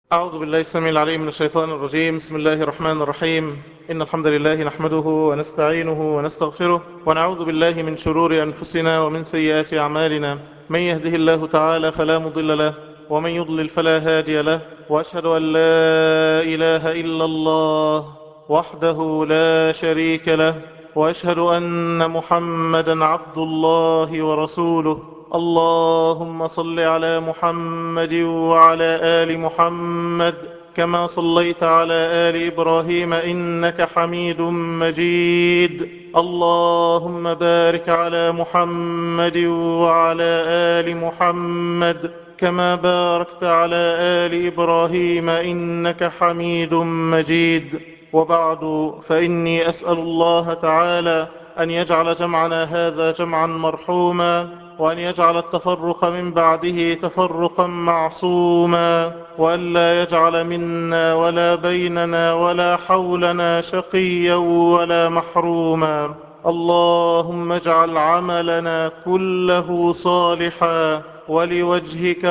أعوذ بالله السميع العليم من الشيطان الرجيم. بسم الله الرحمن الرحيم. إن الحمد لله نحمده ونستعينه ونستغفره ونعوذ بالله من شرور أنفسنا ومن سيئات أعمالنا. من يهده الله تعالى فلا مضل له ومن يضلل فلا هادي له، وأشهد أن لا إله إلا الله وحده لا شريك له، وأشهد أن محمدا عبد الله ورسوله. اللهم صل على محمد وعلى آل محمد كما صليت على آل إبراهيم إنك حميد مجيد. اللهم بارك على محمد وعلى آل محمد كما باركت على آل إبراهيم إنك حميد مجيد. وبعد، فإني أسأل الله تعالى أن يجعل جمعنا هذا جمعا مرحوما، وأن يجعل التفرق من بعده تفرقا معصوما، وألا يجعل منا ولا بيننا ولا حولنا شقيا ولا محروما. اللهم اجعل عملنا كله صالحا ولوجهك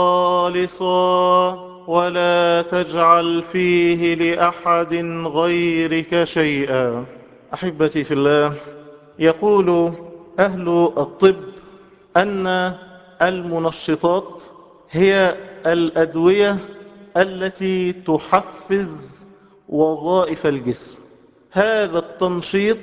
خالصا، ولا تجعل فيه لأحد غيرك شيئا. أحبتي في الله، يقول أهل الطب أن المنشطات هي الأدوية التي تحفز وظائف الجسم. هذا التنشيط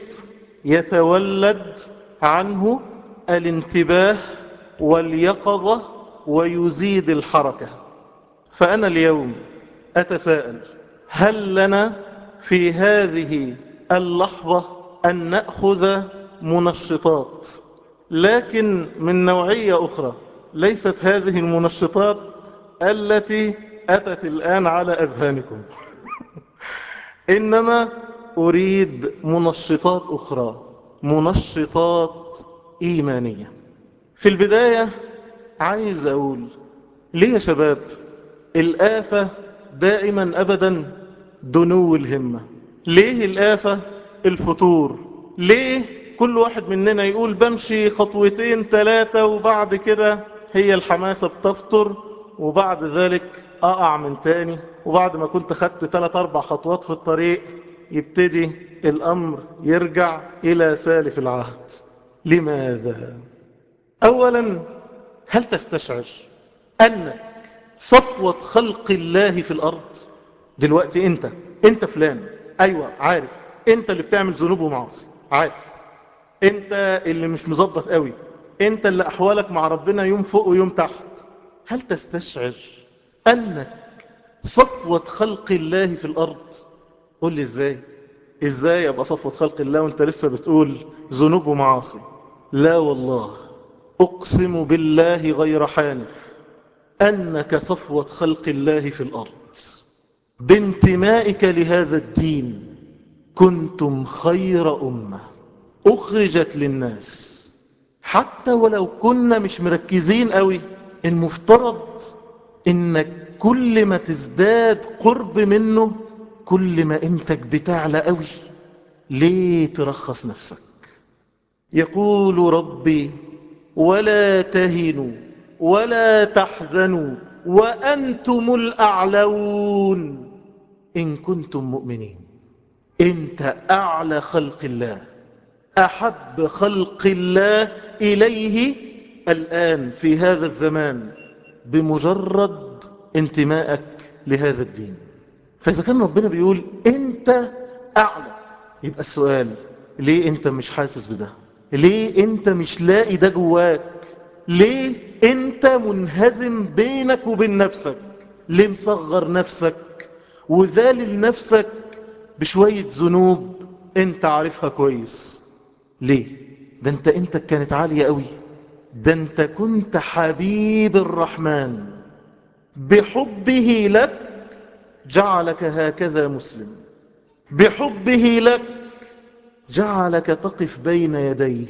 يتولد عنه الانتباه واليقظة ويزيد الحركة. فأنا اليوم أتساءل: هل لنا في هذه اللحظة أن نأخذ منشطات، لكن من نوعية أخرى؟ ليست هذه المنشطات التي أتت الآن على أذهانكم، إنما أريد منشطات أخرى، منشطات إيمانية. في البداية عايز أقول: ليه يا شباب الآفة دائما أبدا دنو الهمة؟ ليه الآفة الفتور؟ ليه كل واحد مننا يقول بمشي خطوتين ثلاثة وبعد كده هي الحماسة بتفتر، وبعد ذلك أقع من تاني، وبعد ما كنت خدت ثلاث أربع خطوات في الطريق يبتدي الأمر يرجع إلى سالف العهد؟ لماذا؟ أولا، هل تستشعر أنك صفوة خلق الله في الأرض؟ دلوقتي انت فلان، ايوه عارف، انت اللي بتعمل ذنوب ومعاصي، عارف، انت اللي مش مظبط قوي، انت اللي احوالك مع ربنا يوم فوق ويوم تحت. هل تستشعر انك صفوة خلق الله في الارض؟ قول لي ازاي ابقى صفوة خلق الله وانت لسه بتقول ذنوب ومعاصي؟ لا والله، اقسم بالله غير حانث انك صفوة خلق الله في الارض بانتمائك لهذا الدين. كنتم خير أمة أخرجت للناس. حتى ولو كنا مش مركزين قوي، المفترض إنك كل ما تزداد قرب منه كل ما قيمتك بتعلى قوي. ليه ترخص نفسك؟ يقول ربي: ولا تهنوا ولا تحزنوا وأنتم الأعلون إن كنتم مؤمنين. انت اعلى خلق الله، احب خلق الله اليه الان في هذا الزمان بمجرد انتمائك لهذا الدين. فاذا كان ربنا بيقول انت اعلى، يبقى السؤال: ليه انت مش حاسس بده؟ ليه انت مش لاقي ده جواك؟ ليه انت منهزم بينك وبين نفسك؟ ليه مصغر نفسك وذالل نفسك بشوية ذنوب انت عارفها كويس؟ ليه؟ ده انت قيمتك كانت عالية قوي، ده انت كنت حبيب الرحمن، بحبه لك جعلك هكذا مسلم، بحبه لك جعلك تقف بين يديه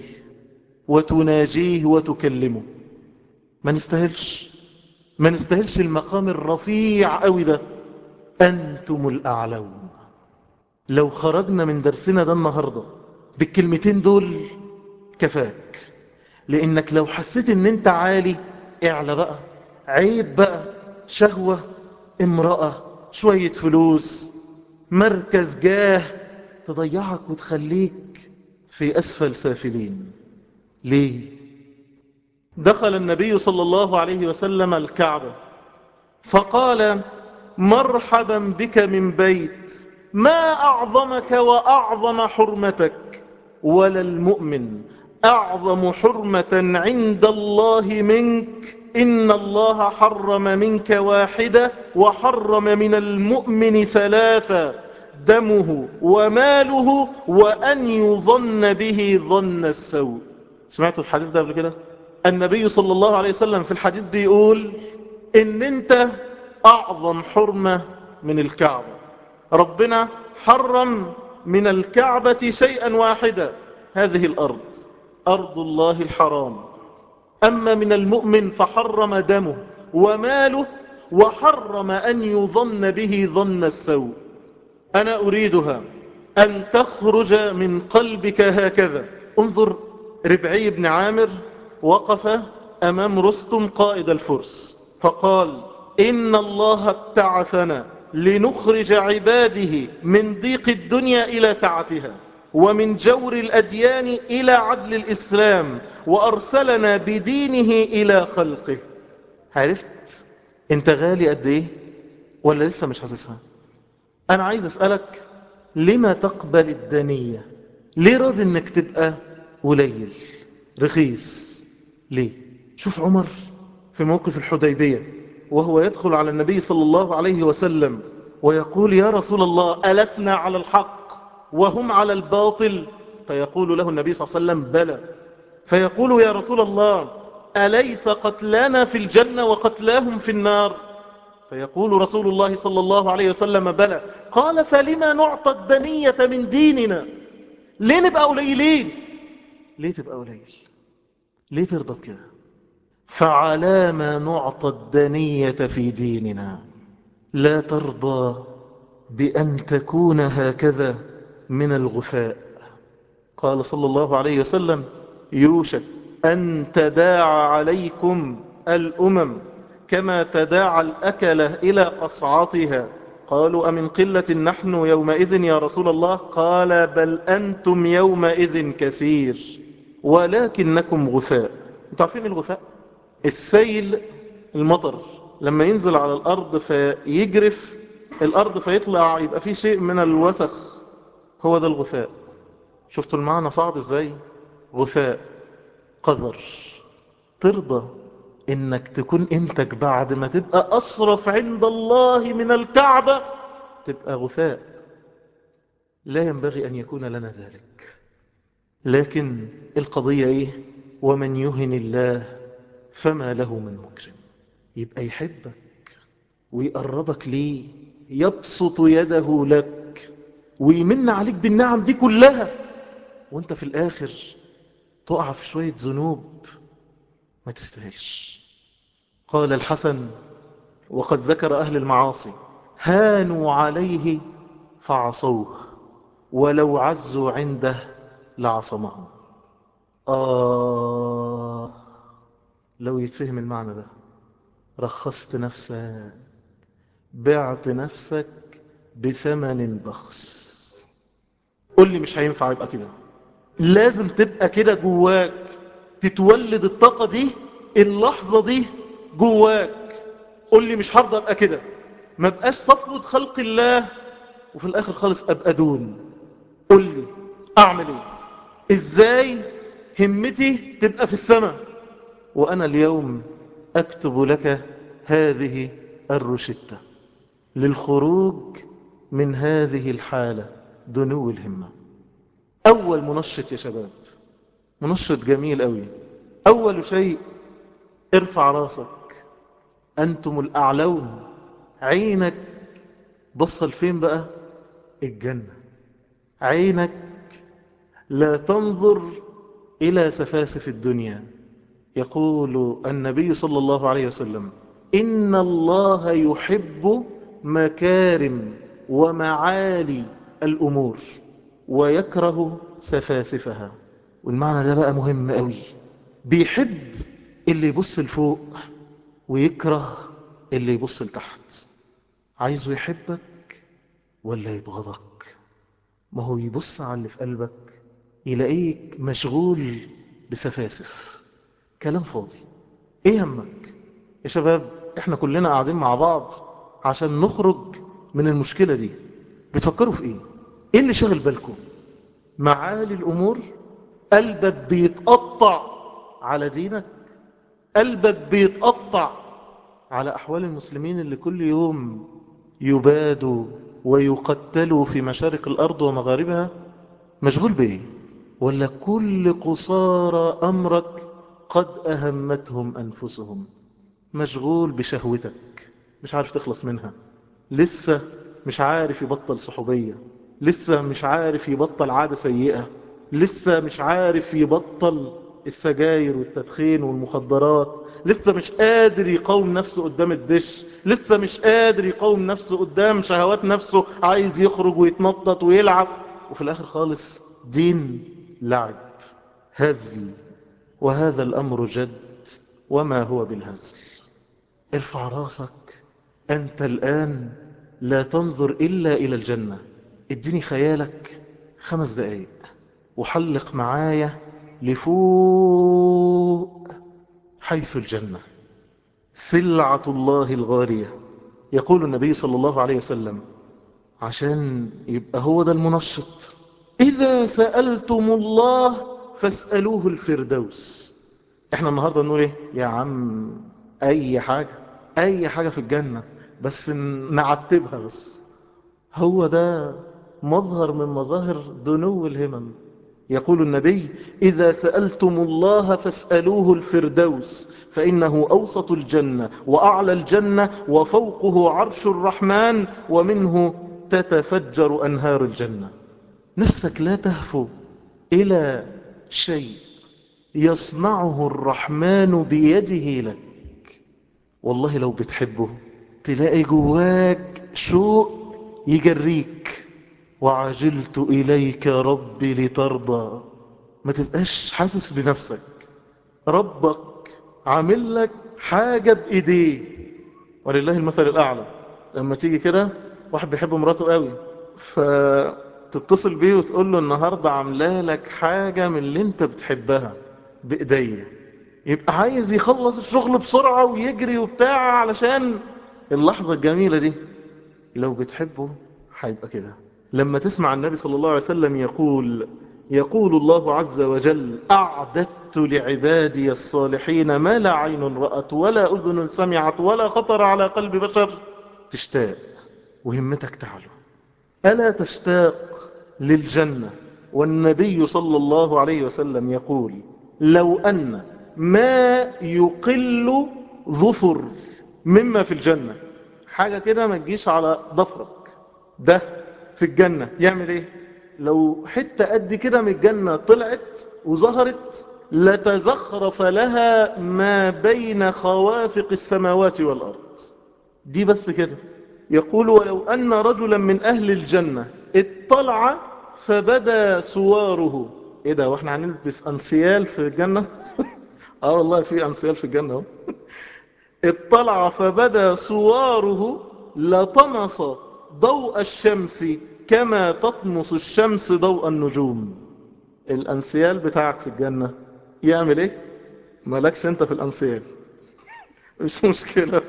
وتناجيه وتكلمه. ما نستاهلش، ما نستاهلش المقام الرفيع قوي ده. أنتم الأعلون. لو خرجنا من درسنا ده النهاردة بالكلمتين دول كفاك، لأنك لو حسيت ان انت عالي اعلى بقى، عيب بقى، شهوة امرأة، شوية فلوس، مركز، جاه، تضيعك وتخليك في أسفل سافلين. ليه؟ دخل النبي صلى الله عليه وسلم الكعبة فقال: مرحبا بك من بيت ما أعظمك وأعظم حرمتك، ولا المؤمن أعظم حرمة عند الله منك، إن الله حرم منك واحدة وحرم من المؤمن ثلاثة: دمه وماله وأن يظن به ظن السوء. سمعتوا الحديث ده قبل كده؟ النبي صلى الله عليه وسلم في الحديث بيقول إن أنت أعظم حرمة من الكعبة. ربنا حرم من الكعبة شيئا واحدا: هذه الأرض، أرض الله الحرام. أما من المؤمن فحرم دمه وماله وحرم أن يظن به ظن السوء. أنا أريدها أن تخرج من قلبك هكذا. انظر، ربعي بن عامر وقف أمام رستم قائد الفرس فقال: إن الله ابتعثنا لنخرج عباده من ضيق الدنيا إلى سعتها، ومن جور الأديان إلى عدل الإسلام، وأرسلنا بدينه إلى خلقه. عرفت انت غالي قد ايه ولا لسه مش حاسسها؟ انا عايز اسألك: لما تقبل الدنية؟ ليه راضي انك تبقى قليل رخيص؟ ليه؟ شوف عمر في موقف الحديبية وهو يدخل على النبي صلى الله عليه وسلم ويقول: يا رسول الله، ألسنا على الحق وهم على الباطل؟ فيقول له النبي صلى الله عليه وسلم: بلى. فيقول: يا رسول الله، أليس قتلانا في الجنة وقتلاهم في النار؟ فيقول رسول الله صلى الله عليه وسلم: بلى. قال: فلما نعطى الدنية من ديننا؟ ليه نبقى قليلين؟ ليه تبقى قليل؟ ليه ترضى بكده؟ فعلى ما نعطى الدنية في ديننا؟ لا ترضى بأن تكون هكذا من الغثاء. قال صلى الله عليه وسلم: يوشك أن تداعى عليكم الأمم كما تداعى الأكلة إلى قصعتها. قالوا: أمن قلة نحن يومئذ يا رسول الله؟ قال: بل أنتم يومئذ كثير ولكنكم غثاء. انتوا عارفين الغثاء؟ السيل، المطر لما ينزل على الأرض فيجرف الأرض فيطلع يبقى فيه شيء من الوسخ، هو ده الغثاء. شفتوا المعنى صعب ازاي؟ غثاء، قذر. ترضى انك تكون قيمتك بعد ما تبقى اشرف عند الله من الكعبة تبقى غثاء؟ لا ينبغي ان يكون لنا ذلك. لكن القضية ايه؟ ومن يهن الله فما له من مكرم. يبقى يحبك ويقربك ليه، يبسط يده لك ويمن عليك بالنعم دي كلها، وانت في الاخر تقع في شوية ذنوب ما تستاهلش. قال الحسن وقد ذكر أهل المعاصي: هانوا عليه فعصوه ولو عزوا عنده لعصمهم. لو يتفهم المعنى ده. رخصت نفسك، بعت نفسك بثمن بخس. قل لي مش هينفع يبقى كده؟ لازم تبقى كده جواك، تتولد الطاقة دي اللحظة دي جواك. قل لي مش هرضى ابقى كده، ما بقاش صفوة خلق الله وفي الاخر خالص ابقى دون. قل لي اعمل ايه؟ ازاي همتي تبقى في السماء؟ وانا اليوم اكتب لك هذه الروشتة للخروج من هذه الحالة، دنو الهمة. اول منشط يا شباب، منشط جميل قوي. اول شيء: ارفع راسك، انتم الاعلون. عينك بصل فين بقى؟ الجنة. عينك لا تنظر إلى سفاسف الدنيا. يقول النبي صلى الله عليه وسلم: إن الله يحب مكارم ومعالي الأمور ويكره سفاسفها. والمعنى ده بقى مهم قوي. بيحب اللي يبص لفوق ويكره اللي يبص لتحت. عايزه يحبك ولا يبغضك؟ ما هو يبص على اللي في قلبك يلاقيك مشغول بسفاسف، كلام فاضي. ايه همك يا شباب؟ احنا كلنا قاعدين مع بعض عشان نخرج من المشكلة دي. بتفكروا في ايه؟ ايه اللي شاغل بالكم؟ معالي الامور؟ قلبك بيتقطع على دينك؟ قلبك بيتقطع على احوال المسلمين اللي كل يوم يبادوا ويقتلوا في مشارق الارض ومغاربها؟ مشغول بايه؟ ولا كل قصارى امرك قد اهمتهم انفسهم؟ مشغول بشهوتك، مش عارف تخلص منها. لسه مش عارف يبطل صحوبية، لسه مش عارف يبطل عادة سيئة، لسه مش عارف يبطل السجاير والتدخين والمخدرات، لسه مش قادر يقاوم نفسه قدام الدش، لسه مش قادر يقاوم نفسه قدام شهوات نفسه، عايز يخرج ويتنطط ويلعب، وفي الآخر خالص دين لعب، هزل. وهذا الأمر جد، وما هو بالهزل. ارفع راسك، أنت الآن لا تنظر إلا إلى الجنة. اديني خيالك 5 دقايق وحلق معايا لفوق، حيث الجنة سلعة الله الغالية. يقول النبي صلى الله عليه وسلم، عشان يبقى هو ده المنشط: إذا سألتم الله فاسألوه الفردوس. احنا النهاردة نقول ايه يا عم؟ اي حاجة، اي حاجة في الجنة، بس نعتبها بس. هو ده مظهر من مظاهر دنو الهمم. يقول النبي: إذا سألتم الله فاسألوه الفردوس، فإنه أوسط الجنة وأعلى الجنة وفوقه عرش الرحمن ومنه تتفجر أنهار الجنة. نفسك لا تهفو إلى شيء يصنعه الرحمن بيده لك. والله لو بتحبه تلاقي جواك شوق يجريك: وعجلت إليك ربي لترضى. ما تبقاش حاسس بنفسك، ربك عامل لك حاجة بإيديه. ولله المثل الأعلى. لما تيجي كده واحد بيحب مراته قوي، فتتصل بيه وتقول له النهاردة عامله لك حاجة من اللي انت بتحبها بإيديا، يبقى عايز يخلص الشغل بسرعة ويجري وبتاع علشان اللحظة الجميلة دي. لو بتحبه هيبقى كده. لما تسمع النبي صلى الله عليه وسلم يقول الله عز وجل: أعددت لعبادي الصالحين ما لا عين رأت ولا أذن سمعت ولا خطر على قلب بشر، تشتاق وهمتك تعلو. ألا تشتاق للجنة؟ والنبي صلى الله عليه وسلم يقول: لو أن ما يقل ظفر مما في الجنة، حاجة كده ما تجيش على ضفرك، ده في الجنة يعمل ايه؟ لو حتة قد كده من الجنة طلعت وظهرت لتزخرف لها ما بين خوافق السماوات والأرض. دي بس كده. يقول: ولو أن رجلا من أهل الجنة اطلع فبدا سواره. ايه ده؟ واحنا هنلبس انسيال في الجنة؟ اه والله في انسيال في الجنة اهو. اطلع فبدا سواره لطمس ضوء الشمس كما تطمس الشمس ضوء النجوم. الانسيال بتاعك في الجنة يعمل ايه؟ مالكش انت في الانسيال، مش مشكلة.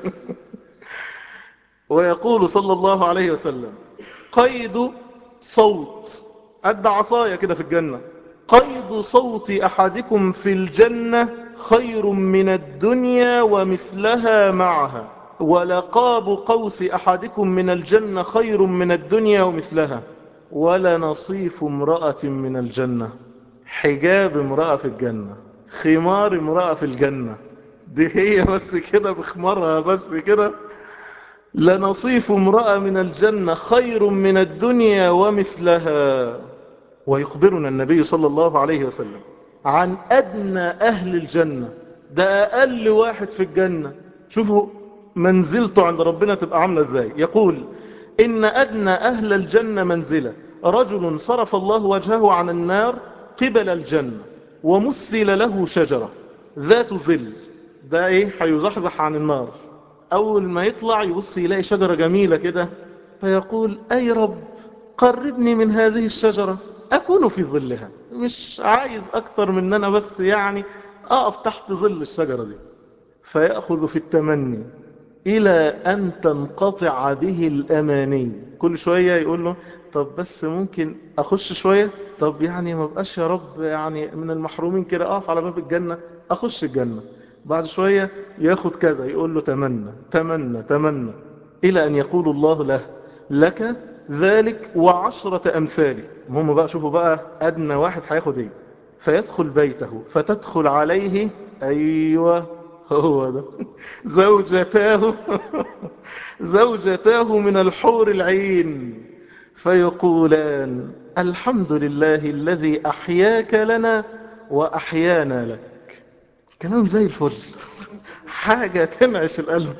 ويقول صلى الله عليه وسلم: قيد صوت، قد عصاية كده في الجنة، قيد صوت أحدكم في الجنة خير من الدنيا ومثلها معها، ولقاب قوس أحدكم من الجنة خير من الدنيا ومثلها، ولنصيف امرأة من الجنة، حجاب امرأة في الجنة، خمار امرأة في الجنة. دي هي بس كده بخمارها بس كده. لنصيف امرأة من الجنة خير من الدنيا ومثلها. ويخبرنا النبي صلى الله عليه وسلم عن أدنى أهل الجنة، ده أقل واحد في الجنة. شوفوا منزلته عند ربنا تبقى عاملة ازاي. يقول: إن أدنى أهل الجنة منزلة رجل صرف الله وجهه عن النار قبل الجنة ومثل له شجرة ذات ظل. ده ايه؟ هيزحزح عن النار. أول ما يطلع يبص يلاقي شجرة جميلة كده، فيقول أي رب قربني من هذه الشجرة أكون في ظلها، مش عايز أكتر من أن أنا بس يعني أقف تحت ظل الشجرة دي. فيأخذ في التمني إلى أن تنقطع به الأماني. كل شوية يقول له طب بس ممكن أخش شوية، طب يعني ما بقاش يا رب يعني من المحرومين كده، أقف على باب الجنة أخش الجنة. بعد شوية ياخد كذا، يقول له تمنى تمنى تمنى، إلى أن يقول الله له لك ذلك وعشرة أمثاله. هم بقى شوفوا بقى أدنى واحد هياخد إيه. فيدخل بيته فتدخل عليه، أيوة هو ده، زوجتاه زوجتاه من الحور العين، فيقولان الحمد لله الذي أحياك لنا وأحيانا لك. كلام زي الفل، حاجة تنعش القلب.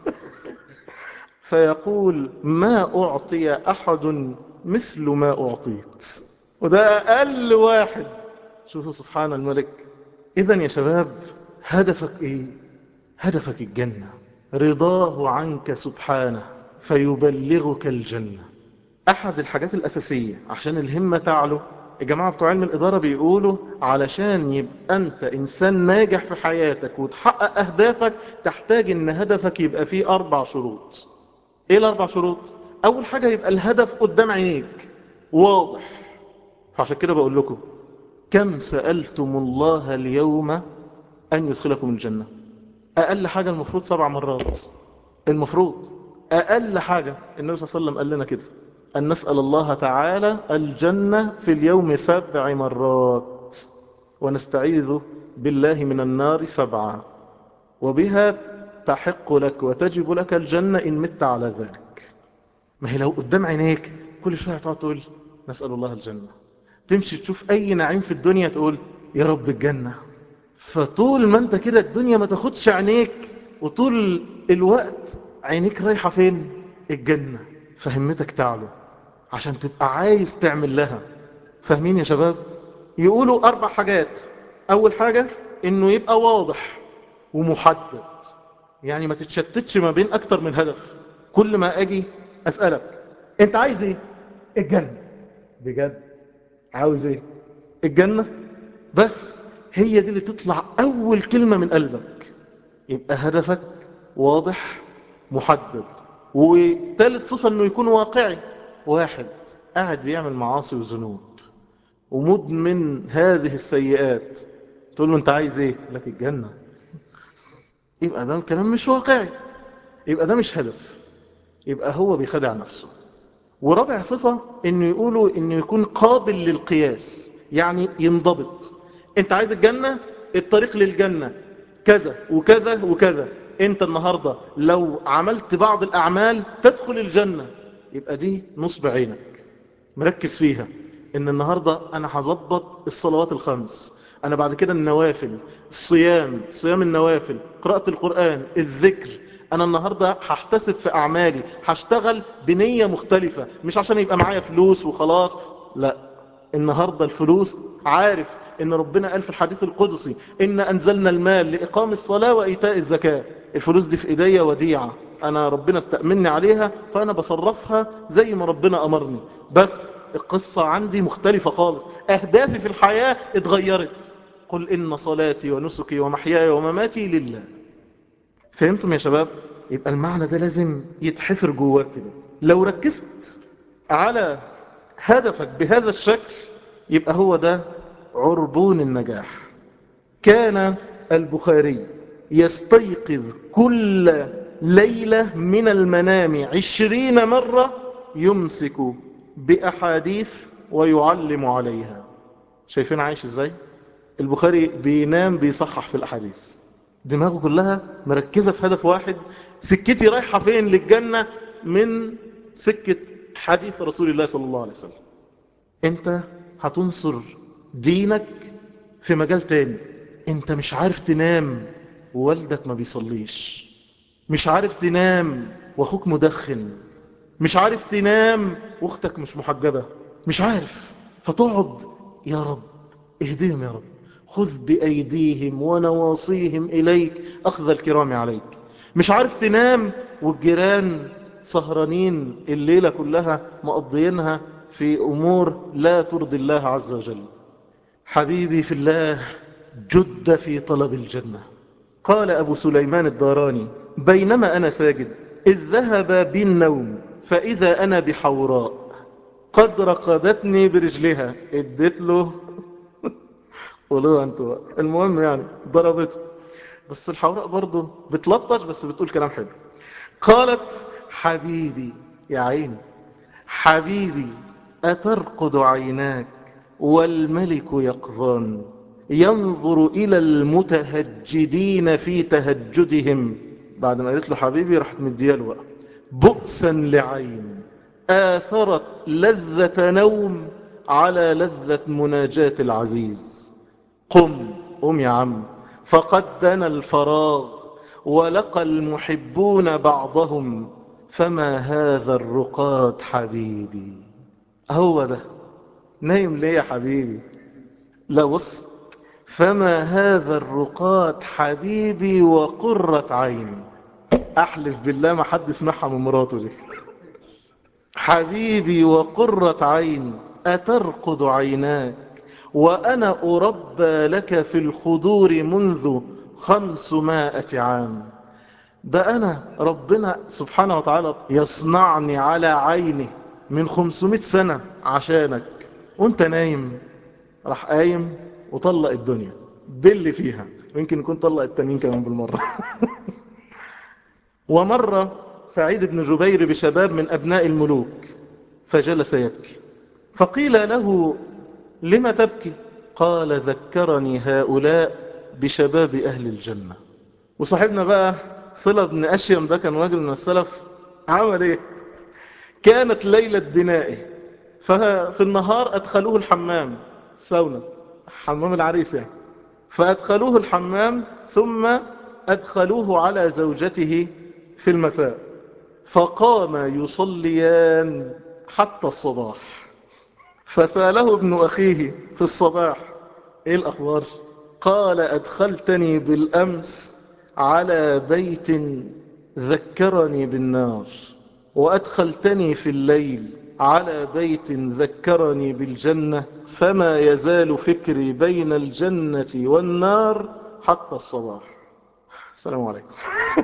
فيقول ما أعطي أحد مثل ما أعطيت، وده أقل واحد. شوفوا سبحان الملك. إذن يا شباب، هدفك إيه؟ هدفك الجنة، رضاه عنك سبحانه فيبلغك الجنة. أحد الحاجات الأساسية عشان الهمة تعلو، الجماعة بتوع علم الإدارة بيقولوا علشان يبقى أنت إنسان ناجح في حياتك وتحقق أهدافك، تحتاج إن هدفك يبقى فيه 4 شروط. إيه ال4 شروط؟ أول حاجة يبقى الهدف قدام عينيك واضح. فعشان كده بقول لكم، كم سألتم الله اليوم أن يدخلكم الجنة؟ أقل حاجة المفروض 7 مرات. المفروض أقل حاجة النبي صلى الله عليه وسلم قال لنا كده، أن نسأل الله تعالى الجنة في اليوم 7 مرات، ونستعيذ بالله من النار 7، وبها تحق لك وتجب لك الجنة إن مت على ذلك. ما هي لو قدام عينيك كل شوية تقعد تقول نسأل الله الجنة، تمشي تشوف أي نعيم في الدنيا تقول يا رب الجنة. فطول ما انت كده الدنيا ما تاخدش عينيك، وطول الوقت عينيك رايحة فين؟ الجنة. فهمتك تعلو عشان تبقى عايز تعمل لها. فاهمين يا شباب؟ يقولوا 4 حاجات. أول حاجة إنه يبقى واضح ومحدد، يعني ما تتشتتش ما بين أكتر من هدف. كل ما أجي أسألك أنت عايز إيه؟ الجنة. بجد عاوز إيه؟ الجنة بس. هي دي اللي تطلع أول كلمة من قلبك. يبقى هدفك واضح محدد. وثالث صفة أنه يكون واقعي. واحد قاعد بيعمل معاصي وذنوب ومدمن هذه السيئات، تقول له أنت عايز إيه؟ لك الجنة. يبقى ده الكلام مش واقعي، يبقى ده مش هدف، يبقى هو بيخدع نفسه. ورابع صفة انه يقولوا انه يكون قابل للقياس، يعني ينضبط. انت عايز الجنة، الطريق للجنة كذا وكذا وكذا. انت النهاردة لو عملت بعض الاعمال تدخل الجنة، يبقى دي نصب عينك مركز فيها. ان النهاردة انا هظبط الصلوات ال5، انا بعد كده النوافل، الصيام، صيام النوافل، قراءة القرآن، الذكر. انا النهاردة هحتسب في اعمالي، هشتغل بنية مختلفة، مش عشان يبقى معايا فلوس وخلاص. لا، النهاردة الفلوس، عارف ان ربنا قال في الحديث القدسي ان انزلنا المال لإقام الصلاة وإيتاء الزكاة. الفلوس دي في ايديا وديعة، انا ربنا استأمني عليها، فانا بصرفها زي ما ربنا امرني. بس القصة عندي مختلفة خالص، اهدافي في الحياة اتغيرت. قل ان صلاتي ونسكي ومحياي ومماتي لله. فهمتم يا شباب؟ يبقى المعنى ده لازم يتحفر جواك كده. لو ركزت على هدفك بهذا الشكل، يبقى هو ده عربون النجاح. كان البخاري يستيقظ كل ليلة من المنام 20 مرة، يمسك بأحاديث ويعلم عليها. شايفين عايش ازاي؟ البخاري بينام بيصحح في الأحاديث، دماغه كلها مركزة في هدف واحد. سكتي رايحة فين للجنة؟ من سكة حديث رسول الله صلى الله عليه وسلم. انت هتنصر دينك في مجال تاني. انت مش عارف تنام ووالدك ما بيصليش، مش عارف تنام واخوك مدخن، مش عارف تنام واختك مش محجبة، مش عارف. فتقعد يا رب اهديهم يا رب، خذ بأيديهم ونواصيهم إليك أخذ الكرام عليك. مش عارف تنام والجيران سهرانين الليلة كلها مقضيينها في أمور لا ترضي الله عز وجل. حبيبي في الله، جد في طلب الجنة. قال أبو سليمان الداراني: بينما أنا ساجد إذ ذهب بي النوم فإذا أنا بحوراء قد رقدتني برجلها. اديت له، قولوها انتوا بقى. المهم يعني ضربته، بس الحوراء برضه بتلطش بس بتقول كلام حلو. قالت: حبيبي، يا عيني، حبيبي أترقد عيناك والملك يقظان ينظر إلى المتهجدين في تهجدهم. بعد ما قالت له حبيبي راحت مدياله بقى: بؤسا لعين آثرت لذة نوم على لذة مناجاة العزيز. قم يا عم، فقد دنا الفراغ ولقى المحبون بعضهم، فما هذا الرقاد حبيبي. هو ده. نايم ليه يا حبيبي؟ لا بص: فما هذا الرقاد حبيبي وقرة عيني. احلف بالله ما حد سمعها من مراته دي. حبيبي وقرة عيني أترقد عيناك وأنا أربى لك في الخدور منذ 500 عام. ده أنا ربنا سبحانه وتعالى يصنعني على عينه من 500 سنة عشانك، وانت نايم. راح قايم وطلق الدنيا باللي فيها، ويمكن يكون طلق التانيين كمان بالمرة. ومر سعيد بن جبير بشباب من أبناء الملوك فجلس يبكي، فقيل له: لم تبكي؟ قال: ذكرني هؤلاء بشباب أهل الجنة. وصاحبنا بقى صلة بن أشيم ده كان راجل من السلف. عمل ايه؟ كانت ليلة بنائه، ففي النهار أدخلوه الحمام، الساونا، حمام العريس يعني. فأدخلوه الحمام ثم أدخلوه على زوجته في المساء، فقام يصليان حتى الصباح. فسأله ابن أخيه في الصباح: ايه الأخبار؟ قال: أدخلتني بالأمس على بيت ذكرني بالنار، وأدخلتني في الليل على بيت ذكرني بالجنة، فما يزال فكري بين الجنة والنار حتى الصباح. السلام عليكم.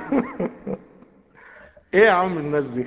ايه يا عم الناس دي؟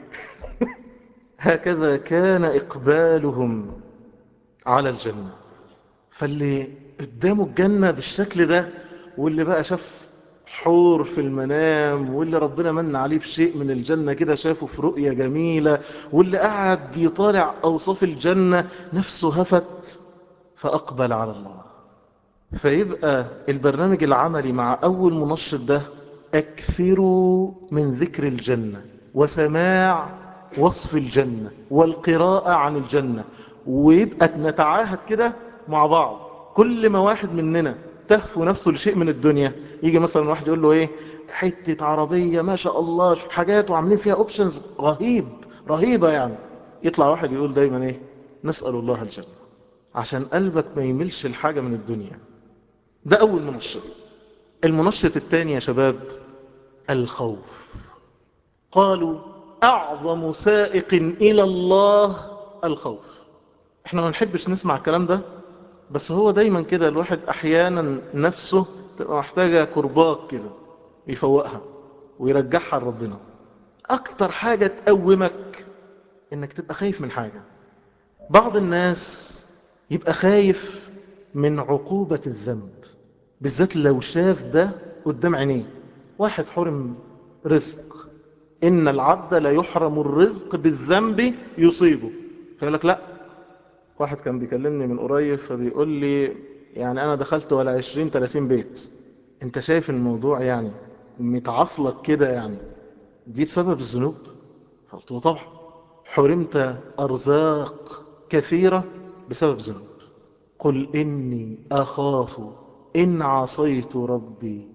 هكذا كان إقبالهم على الجنة. فاللي قدامه الجنة بالشكل ده، واللي بقى شاف حور في المنام، واللي ربنا من عليه بشيء من الجنة كده شافه في رؤية جميلة، واللي قعد يطالع أوصاف الجنة نفسه هفت فأقبل على الله. فيبقى البرنامج العملي مع أول منشط ده: أكثروا من ذكر الجنة وسماع وصف الجنة والقراءة عن الجنة. ويبقى نتعاهد كده مع بعض، كل ما واحد مننا تهفو نفسه لشيء من الدنيا، يجي مثلا واحد يقول له ايه: حتة عربية ما شاء الله، شوف حاجات وعاملين فيها اوبشنز رهيبة يعني. يطلع واحد يقول دايما ايه: نسأل الله الجنة، عشان قلبك ما يملش الحاجة من الدنيا. ده أول منشط. المنشط الثاني يا شباب: الخوف. قالوا: أعظم سائق إلى الله الخوف. احنا ما نحبش نسمع الكلام ده، بس هو دايما كده الواحد أحيانا نفسه تبقى محتاجة كرباج كده يفوقها ويرجعها لربنا. أكتر حاجة تقومك إنك تبقى خايف من حاجة. بعض الناس يبقى خايف من عقوبة الذنب، بالذات لو شاف ده قدام عينيه. واحد حرم رزق، إن العبد لا يحرم الرزق بالذنب يصيبه، فيقول لك لا. واحد كان بيكلمني من قريب فبيقول لي: يعني أنا دخلت ولا 20 30 بيت، أنت شايف الموضوع يعني متعصلك كده يعني دي بسبب الذنوب؟ قلت له طبعا، حرمت أرزاق كثيرة بسبب ذنوب. قل إني أخاف إن عصيت ربي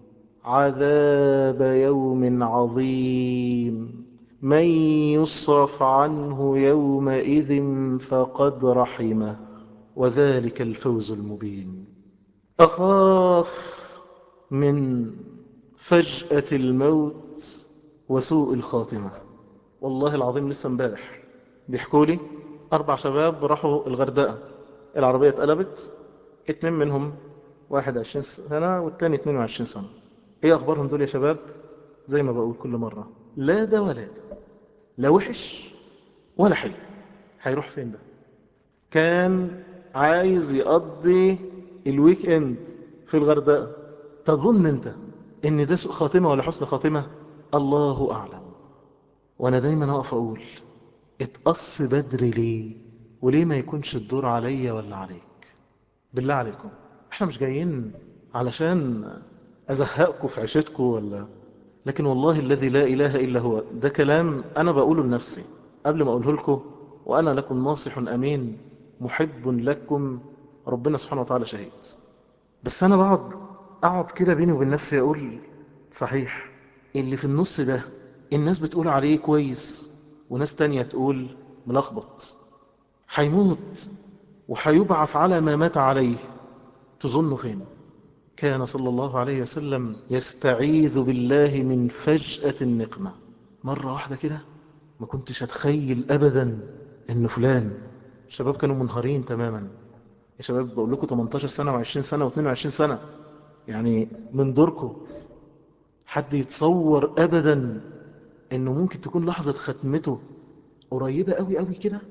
عذاب يوم عظيم، من يصرف عنه يومئذ فقد رحمه وذلك الفوز المبين. أخاف من فجأة الموت وسوء الخاتمة. والله العظيم لسه امبارح بيحكوا لي 4 شباب راحوا الغردقة، العربية اتقلبت، 2 منهم 21 سنة والتاني 22 سنة. ايه اخبارهم دول يا شباب؟ زي ما بقول كل مرة، لا ده ولا ده، لا وحش ولا حلو. هيروح فين ده؟ كان عايز يقضي الويك اند في الغردقة. تظن انت ان ده سوء خاتمة ولا حسن خاتمة؟ الله اعلم. وانا دايما اقف اقول اتقص بدري ليه؟ وليه ما يكونش الدور عليا ولا عليك؟ بالله عليكم، احنا مش جايين علشان ازهقكم في عيشتكم ولا، لكن والله الذي لا اله الا هو ده كلام انا بقوله لنفسي قبل ما اقوله لكم. وانا لكم ناصح امين محب لكم، ربنا سبحانه وتعالى شهيد. بس انا اقعد كده بيني وبين نفسي اقول صحيح اللي في النص ده الناس بتقول عليه كويس وناس تانية تقول ملخبط، هيموت وهيبعث على ما مات عليه، تظنوا فين؟ كان صلى الله عليه وسلم يستعيذ بالله من فجأة النقمة. مرة واحدة كده ما كنتش أتخيل أبدا إن فلان، الشباب كانوا منهارين تماما. يا شباب بقول لكم 18 سنة و20 سنة و22 سنة، يعني من دوركم حد يتصور أبدا إنه ممكن تكون لحظة ختمته قريبة قوي قوي كده؟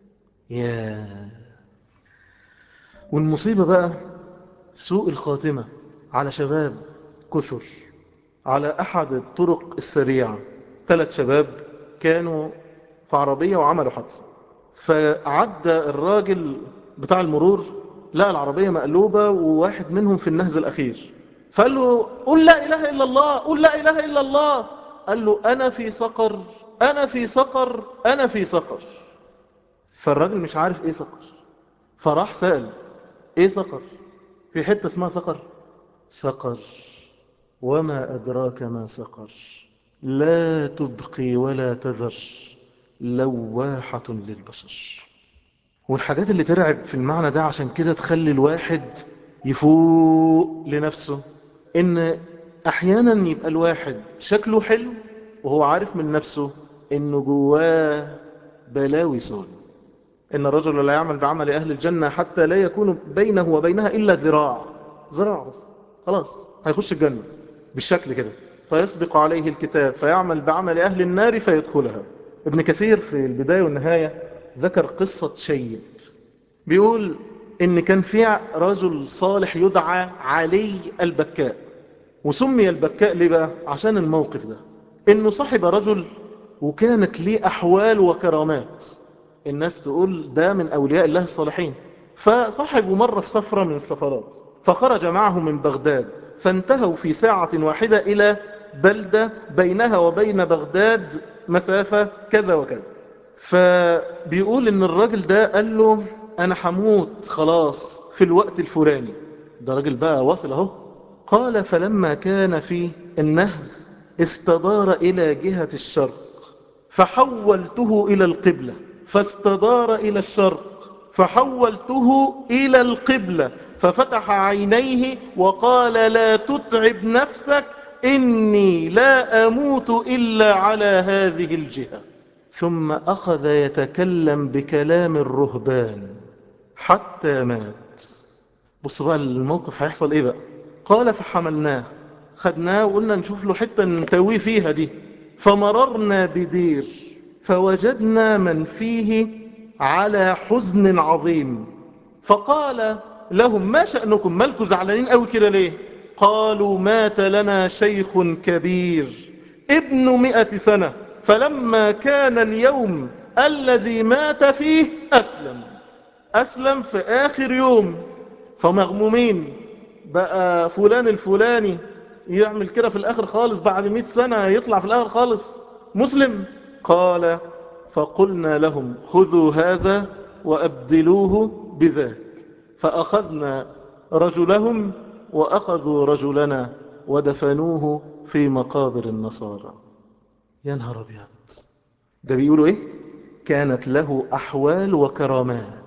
يا والمصيبة بقى سوء الخاتمة على شباب كثر. على أحد الطرق السريعة 3 شباب كانوا في عربية وعملوا حادثة، فعدى الراجل بتاع المرور لقى العربية مقلوبة وواحد منهم في النهز الأخير، فقال له قل لا إله إلا الله، قل لا إله إلا الله. قال له أنا في سقر، أنا في سقر، أنا في سقر. فالراجل مش عارف إيه سقر، فراح سأل إيه سقر؟ في حتة اسمها سقر؟ سقر وما أدراك ما سقر، لا تبقي ولا تذر، لواحة للبشر. والحاجات اللي ترعب في المعنى ده عشان كده تخلي الواحد يفوق لنفسه، ان احيانا يبقى الواحد شكله حلو وهو عارف من نفسه انه جواه بلاوي سود. ان الرجل لا يعمل بعمل اهل الجنة حتى لا يكون بينه وبينها الا ذراع، ذراع بس، خلاص هيخش الجنة بالشكل كده، فيسبق عليه الكتاب فيعمل بعمل اهل النار فيدخلها. ابن كثير في البداية والنهاية ذكر قصة شيب، بيقول ان كان في رجل صالح يدعى علي البكاء، وسمي البكاء ليه بقى؟ عشان الموقف ده، انه صاحب رجل وكانت ليه احوال وكرامات، الناس تقول ده من اولياء الله الصالحين. فصاحبه مرة في سفرة من السفرات فخرج معه من بغداد، فانتهوا في ساعة واحدة الى بلدة بينها وبين بغداد مسافة كذا وكذا. فبيقول ان الراجل ده قال له انا هموت خلاص في الوقت الفلاني، ده راجل بقى واصل اهو. قال فلما كان في النهز استدار الى جهة الشرق فحولته الى القبلة، فاستدار الى الشرق فحولته الى القبلة، ففتح عينيه وقال لا تتعب نفسك اني لا اموت الا على هذه الجهة. ثم أخذ يتكلم بكلام الرهبان حتى مات. بص بقى الموقف هيحصل ايه بقى. قال فحملناه، خدناه وقلنا نشوف له حتة نتويه فيها دي، فمررنا بدير فوجدنا من فيه على حزن عظيم، فقال لهم ما شأنكم، مالكوا زعلانين قوي كده ليه؟ قالوا مات لنا شيخ كبير ابن 100 سنة، فلما كان اليوم الذي مات فيه أسلم، أسلم في آخر يوم. فمغمومين بقى فلان الفلاني يعمل كده في الآخر خالص بعد 100 سنة يطلع في الآخر خالص مسلم. قال فقلنا لهم خذوا هذا وأبدلوه بذاك، فأخذنا رجلهم وأخذوا رجلنا ودفنوه في مقابر النصارى. يا نهار أبيض، ده بيقولوا إيه؟ كانت له أحوال وكرامات.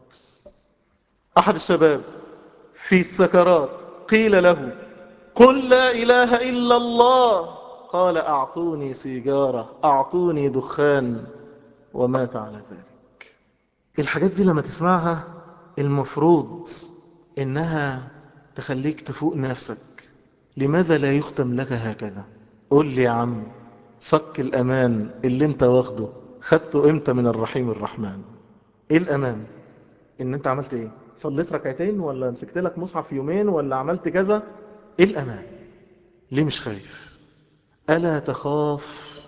أحد الشباب في السكرات قيل له قل لا إله إلا الله، قال أعطوني سيجارة، أعطوني دخان، ومات على ذلك. الحاجات دي لما تسمعها المفروض إنها تخليك تفوق نفسك. لماذا لا يختم لك هكذا؟ قل لي يا عم، صك الأمان اللي انت واخده خدته امتى من الرحيم الرحمن؟ ايه الأمان؟ ان انت عملت ايه؟ صليت ركعتين، ولا مسكت لك مصحف يومين، ولا عملت كذا؟ ايه الأمان؟ ليه مش خايف؟ ألا تخاف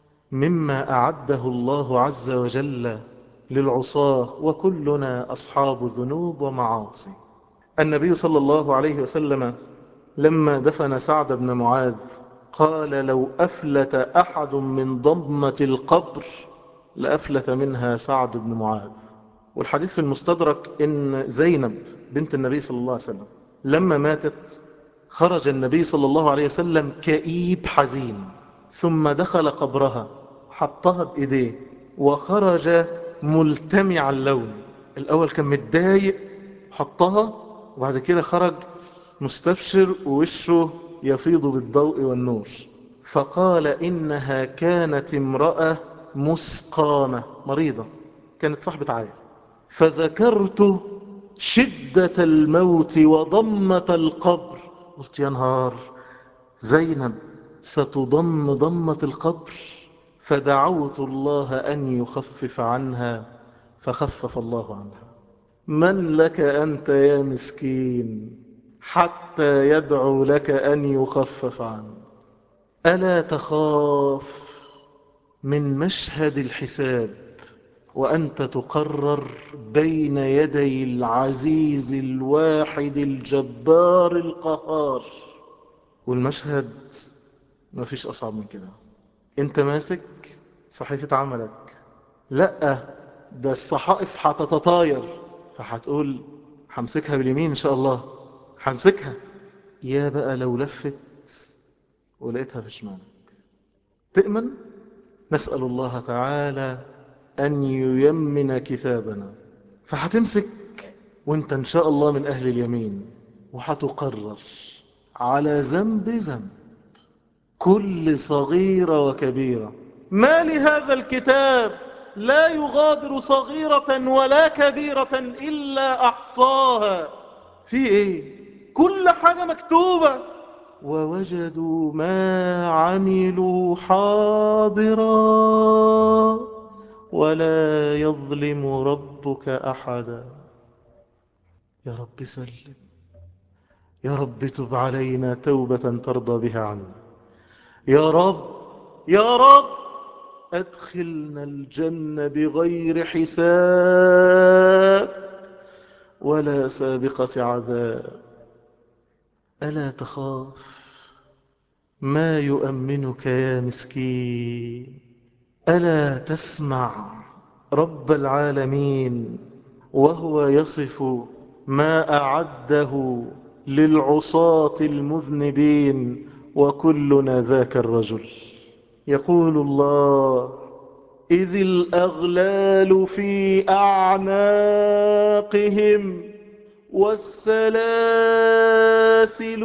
مما أعده الله عز وجل للعصاة، وكلنا أصحاب ذنوب ومعاصي. النبي صلى الله عليه وسلم لما دفن سعد بن معاذ قال: لو أفلت أحد من ضمة القبر لأفلت منها سعد بن معاذ. والحديث في المستدرك إن زينب بنت النبي صلى الله عليه وسلم لما ماتت خرج النبي صلى الله عليه وسلم كئيب حزين، ثم دخل قبرها حطها بإيديه وخرج ملتمع اللون. الأول كان متضايق، حطها، وبعد كده خرج مستبشر ووشه يفيض بالضوء والنور. فقال: إنها كانت امرأة مسقامة مريضة، كانت صاحبة عائل. فذكرت شدة الموت وضمة القبر، قلت يا نهار، زينب ستضم ضمة القبر. فدعوت الله أن يخفف عنها، فخفف الله عنها. من لك أنت يا مسكين حتى يدعو لك أن يخفف عنه؟ ألا تخاف من مشهد الحساب وأنت تقرر بين يدي العزيز الواحد الجبار القهار؟ والمشهد ما فيش أصعب من كده. أنت ماسك صحيفة عملك، لأ، ده الصحائف هتتطاير، فهتقول همسكها باليمين إن شاء الله، همسكها. يا بقى لو لفت ولقيتها في شمالك، تأمن؟ نسأل الله تعالى أن ييمن كتابنا. فهتمسك وانت إن شاء الله من أهل اليمين، وهتقرر على ذنب ذنب، كل صغيرة وكبيرة. ما لهذا الكتاب لا يغادر صغيرة ولا كبيرة إلا أحصاها. في إيه؟ كل حاجة مكتوبة. ووجدوا ما عملوا حاضرا ولا يظلم ربك أحدا. يا رب سلم، يا رب تب علينا توبة ترضى بها عنا. يا رب، يا رب أدخلنا الجنة بغير حساب ولا سابقة عذاب. ألا تخاف ما يؤمنك يا مسكين؟ ألا تسمع رب العالمين وهو يصف ما أعده للعصاة المذنبين، وكلنا ذاك الرجل. يقول الله: إذ الأغلال في أعناقهم والسلاسل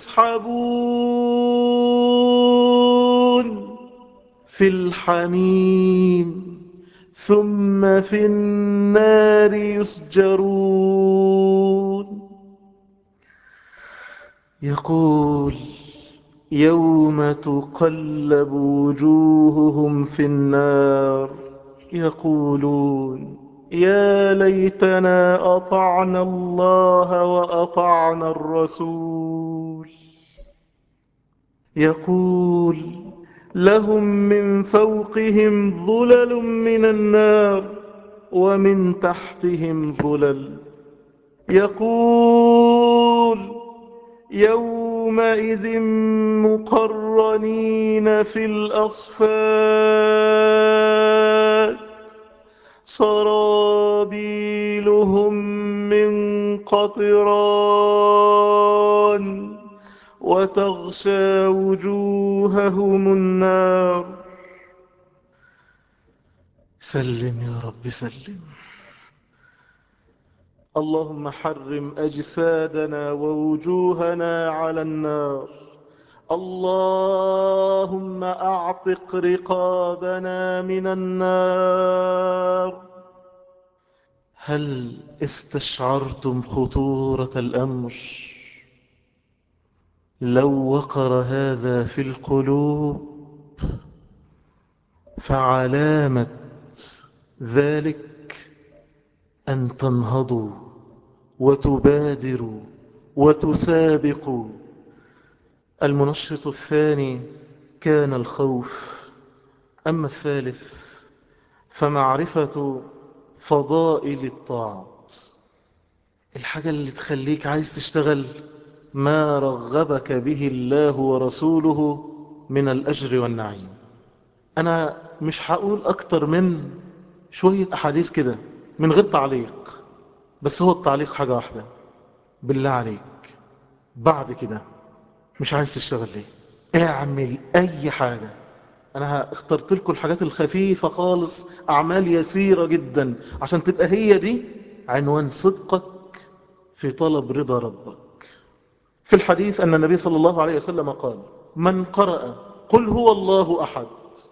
يسحبون في الحميم ثم في النار يسجرون. يقول: يوم تقلب وجوههم في النار يقولون يا ليتنا أطعنا الله وأطعنا الرسول. يقول: لهم من فوقهم ظلل من النار ومن تحتهم ظلل. يقول: يومئذ مقرنين في الأصفاد سرابيلهم من قطران وتغشى وجوههم النار. سلم يا رب سلم. اللهم حرم أجسادنا ووجوهنا على النار. اللهم أعتق رقابنا من النار. هل استشعرتم خطورة الأمر؟ لو وقر هذا في القلوب فعلامة ذلك أن تنهضوا وتبادروا وتسابقوا. المنشط الثاني كان الخوف. أما الثالث فمعرفة فضائل الطاعات، الحاجة اللي تخليك عايز تشتغل، ما رغبك به الله ورسوله من الأجر والنعيم. أنا مش هقول أكتر من شوية أحاديث كده من غير تعليق، بس هو التعليق حاجة واحدة: بالله عليك بعد كده مش عايز تشتغل ليه؟ اعمل أي حاجة. أنا اخترت لكم الحاجات الخفيفة خالص، أعمال يسيرة جدا، عشان تبقى هي دي عنوان صدقك في طلب رضا ربك. في الحديث أن النبي صلى الله عليه وسلم قال: من قرأ قل هو الله أحد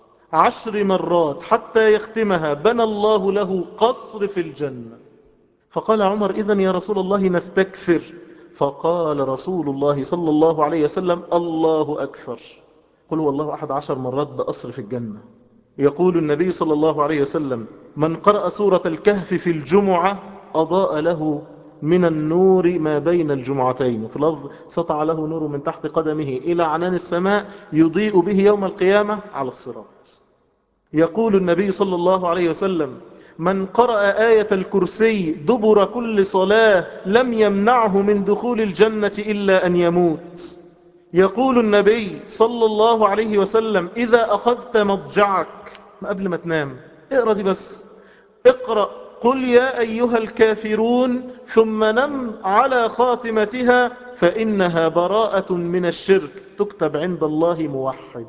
10 مرات حتى يختمها بنى الله له قصر في الجنة. فقال عمر: إذن يا رسول الله نستكثر. فقال رسول الله صلى الله عليه وسلم: الله أكثر. قل هو الله أحد 10 مرات بقصر في الجنة. يقول النبي صلى الله عليه وسلم: من قرأ سورة الكهف في الجمعة أضاء له من النور ما بين الجمعتين. في لفظ: سطع له نور من تحت قدمه إلى عنان السماء يضيء به يوم القيامة على الصراط. يقول النبي صلى الله عليه وسلم: من قرأ آية الكرسي دبر كل صلاة لم يمنعه من دخول الجنة إلا أن يموت. يقول النبي صلى الله عليه وسلم: إذا أخذت مضجعك قبل ما تنام اقرأ دي بس، اقرأ قل يا أيها الكافرون ثم نم على خاتمتها فإنها براءة من الشرك تكتب عند الله موحد.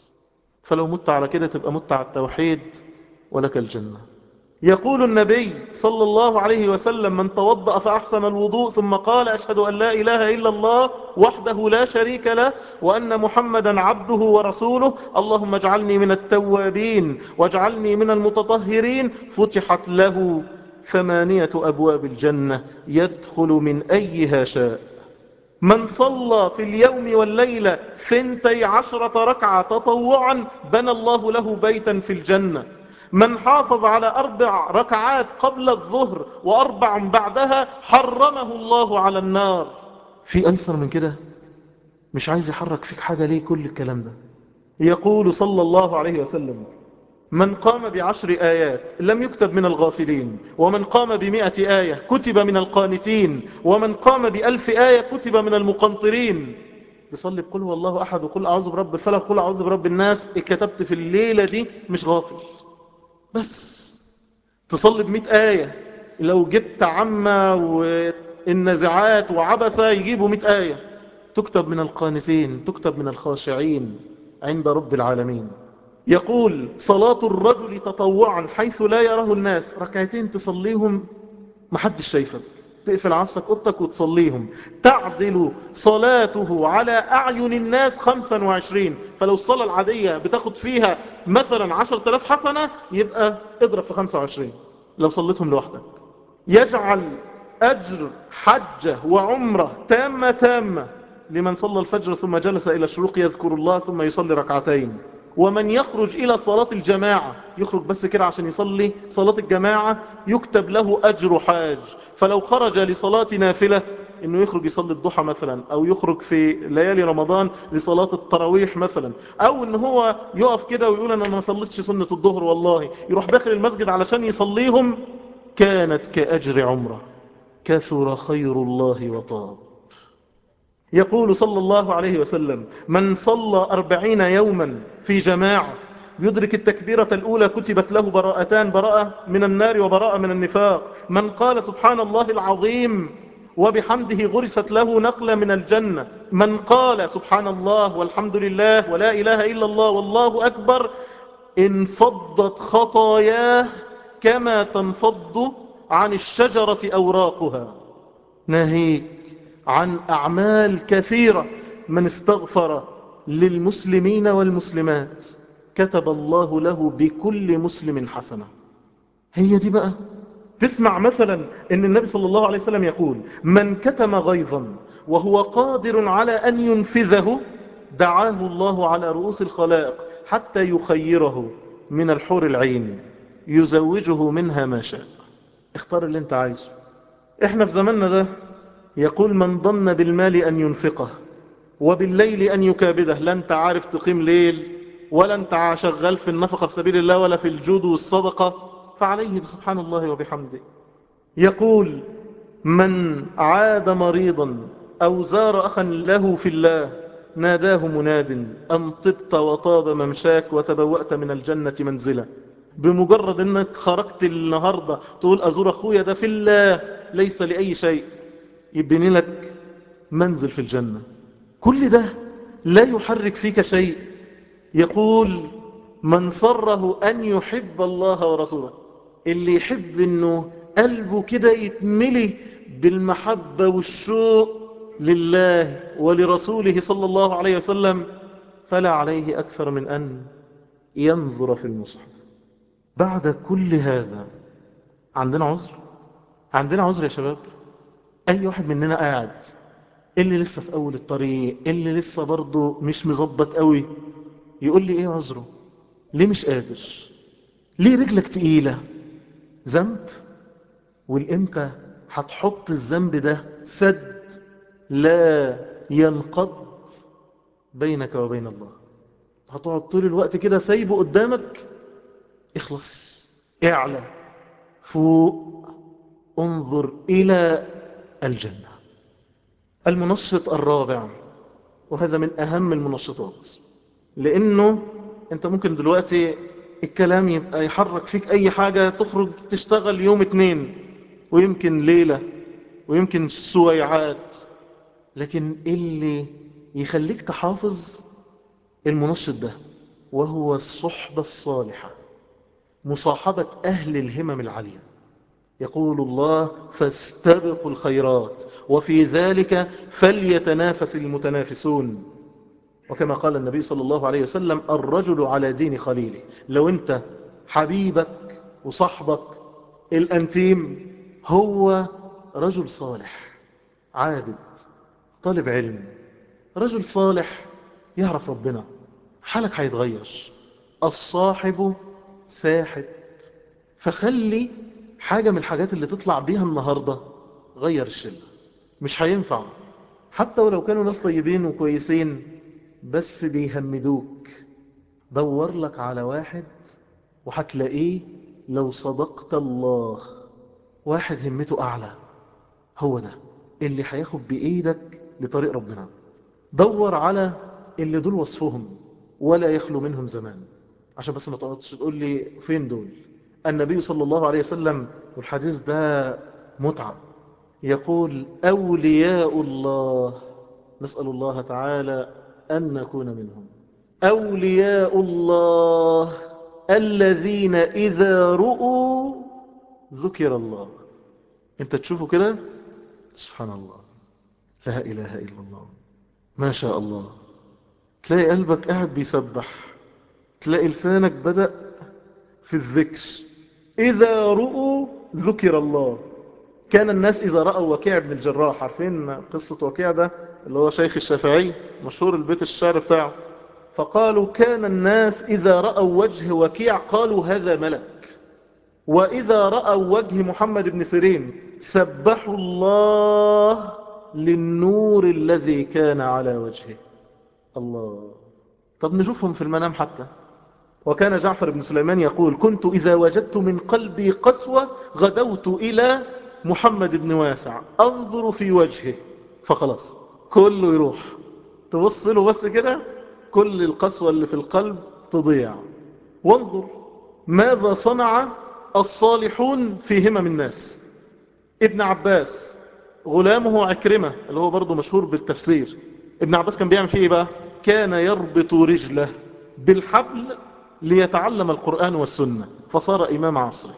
فلو مت على كده تبقى مت على التوحيد ولك الجنة. يقول النبي صلى الله عليه وسلم: من توضأ فأحسن الوضوء ثم قال: أشهد أن لا إله إلا الله وحده لا شريك له وأن محمدا عبده ورسوله اللهم اجعلني من التوابين واجعلني من المتطهرين، فتحت له 8 أبواب الجنة يدخل من أيها شاء. من صلى في اليوم والليلة 12 ركعة تطوعا بنى الله له بيتا في الجنة. من حافظ على 4 ركعات قبل الظهر و4 بعدها حرمه الله على النار. في أيسر من كده؟ مش عايز يحرك فيك حاجة ليه كل الكلام ده؟ يقول صلى الله عليه وسلم: من قام ب10 آيات لم يكتب من الغافلين، ومن قام ب100 آية كتب من القانتين، ومن قام ب1000 آية كتب من المقنطرين. تصلي بقول هو الله أحد وقل أعوذ برب الفلق وقل أعوذ برب الناس، اتكتبت في الليلة دي مش غافل. بس تصلي ب100 آية، لو جبت عمة والنزعات وعبسة يجيبوا 100 آية، تكتب من القانتين، تكتب من الخاشعين عند رب العالمين. يقول: صلاة الرجل تطوعا حيث لا يراه الناس، ركعتين تصليهم محدش شايفك، تقفل عفسك اوضتك وتصليهم، تعدل صلاته على أعين الناس 25. فلو الصلاة العادية بتاخد فيها مثلا 10,000 حسنة، يبقى اضرب في 25 لو صليتهم لوحدك. يجعل أجر حجة وعمرة تامة تامة لمن صلى الفجر ثم جلس إلى الشروق يذكر الله ثم يصلي ركعتين. ومن يخرج إلى صلاة الجماعة، يخرج بس كده عشان يصلي صلاة الجماعة، يكتب له أجر حاج. فلو خرج لصلاة نافلة، انه يخرج يصلي الضحى مثلا، او يخرج في ليالي رمضان لصلاة التراويح مثلا، او ان هو يقف كده ويقول انا ما صليتش سنة الظهر والله، يروح داخل المسجد علشان يصليهم، كانت كأجر عمره، كثر خير الله وطاب. يقول صلى الله عليه وسلم: من صلى 40 يوما في جماعة يدرك التكبيرة الأولى كتبت له براءتان، براءة من النار وبراءة من النفاق. من قال سبحان الله العظيم وبحمده غرست له نقلة من الجنة. من قال سبحان الله والحمد لله ولا إله إلا الله والله أكبر انفضت خطاياه كما تنفض عن الشجرة أوراقها. ناهيك عن أعمال كثيرة. من استغفر للمسلمين والمسلمات كتب الله له بكل مسلم حسنة. هي دي بقى. تسمع مثلا ان النبي صلى الله عليه وسلم يقول: من كتم غيظا وهو قادر على ان ينفذه دعاه الله على رؤوس الخلائق حتى يخيره من الحور العين يزوجه منها ما شاء. اختار اللي انت عايزه. احنا في زماننا ده يقول: من ضن بالمال ان ينفقه وبالليل ان يكابده. لا انت عارف تقيم ليل، ولا انت شغال في النفقة في سبيل الله، ولا في الجود والصدقة، فعليه بسبحان الله وبحمده. يقول: من عاد مريضا أو زار أخا له في الله ناداه مناد أن طبت وطاب ممشاك وتبوأت من الجنة منزلا. بمجرد أنك خرجت النهاردة تقول أزور أخويا ده في الله ليس لأي شيء، يبني لك منزل في الجنة. كل ده لا يحرك فيك شيء. يقول: من صره أن يحب الله ورسوله. اللي يحب أنه قلبه كده يتملي بالمحبة والشوق لله ولرسوله صلى الله عليه وسلم، فلا عليه أكثر من أن ينظر في المصحف. بعد كل هذا عندنا عذر؟ عندنا عذر يا شباب؟ أي واحد مننا قاعد، اللي لسه في أول الطريق، اللي لسه برضه مش مظبط قوي، يقول لي إيه عذره؟ ليه مش قادر؟ ليه رجلك تقيلة؟ ذنب؟ والإمتى هتحط الذنب ده سد لا ينقض بينك وبين الله؟ هتقعد طول الوقت كده سايبه قدامك؟ اخلص، اعلى، فوق، انظر إلى الجنة. المنشط الرابع، وهذا من أهم المنشطات، لأنه أنت ممكن دلوقتي الكلام يبقى يحرك فيك أي حاجة، تخرج تشتغل يوم اتنين ويمكن ليلة ويمكن سويعات، لكن اللي يخليك تحافظ المنشط ده، وهو الصحبة الصالحة، مصاحبة أهل الهمم العالية. يقول الله: فاستبقوا الخيرات وفي ذلك فليتنافس المتنافسون. وكما قال النبي صلى الله عليه وسلم: الرجل على دين خليله. لو انت حبيبك وصحبك الأنتيم هو رجل صالح، عابد، طالب علم، رجل صالح يعرف ربنا، حالك هيتغير. الصاحب ساحب. فخلي حاجة من الحاجات اللي تطلع بيها النهاردة، غير الشلة. مش هينفع حتى ولو كانوا ناس طيبين وكويسين بس بيهمدوك. دور لك على واحد وهتلاقيه لو صدقت الله واحد همته أعلى، هو ده اللي هياخد بإيدك لطريق ربنا. دور على اللي دول وصفهم ولا يخلو منهم زمان، عشان بس ما تقعدش تقول لي فين دول. النبي صلى الله عليه وسلم، والحديث ده متعة، يقول: أولياء الله، نسأل الله تعالى أن نكون منهم. أولياء الله الذين إذا رؤوا ذكر الله. انت تشوفه كده، سبحان الله، لا إله إلا الله، ما شاء الله، تلاقي قلبك قاعد بيسبح، تلاقي لسانك بدأ في الذكر. إذا رؤوا ذكر الله. كان الناس إذا رأوا وكيع بن الجراح، عارفين قصة وكيع ده اللي هو شيخ الشافعي، مشهور البيت الشعر بتاعه، فقالوا: كان الناس إذا رأوا وجه وكيع قالوا هذا ملك، وإذا رأوا وجه محمد بن سيرين سبحوا الله للنور الذي كان على وجهه. الله. طب نشوفهم في المنام حتى. وكان جعفر بن سليمان يقول: كنت إذا وجدت من قلبي قسوة غدوت إلى محمد بن واسع أنظر في وجهه، فخلاص كله يروح، تبص له بس كده كل القسوة اللي في القلب تضيع. وانظر ماذا صنع الصالحون في همم الناس. ابن عباس غلامه عكرمة اللي هو برضه مشهور بالتفسير، ابن عباس كان بيعمل فيه ايه بقى؟ كان يربط رجله بالحبل ليتعلم القرآن والسنة فصار إمام عصره.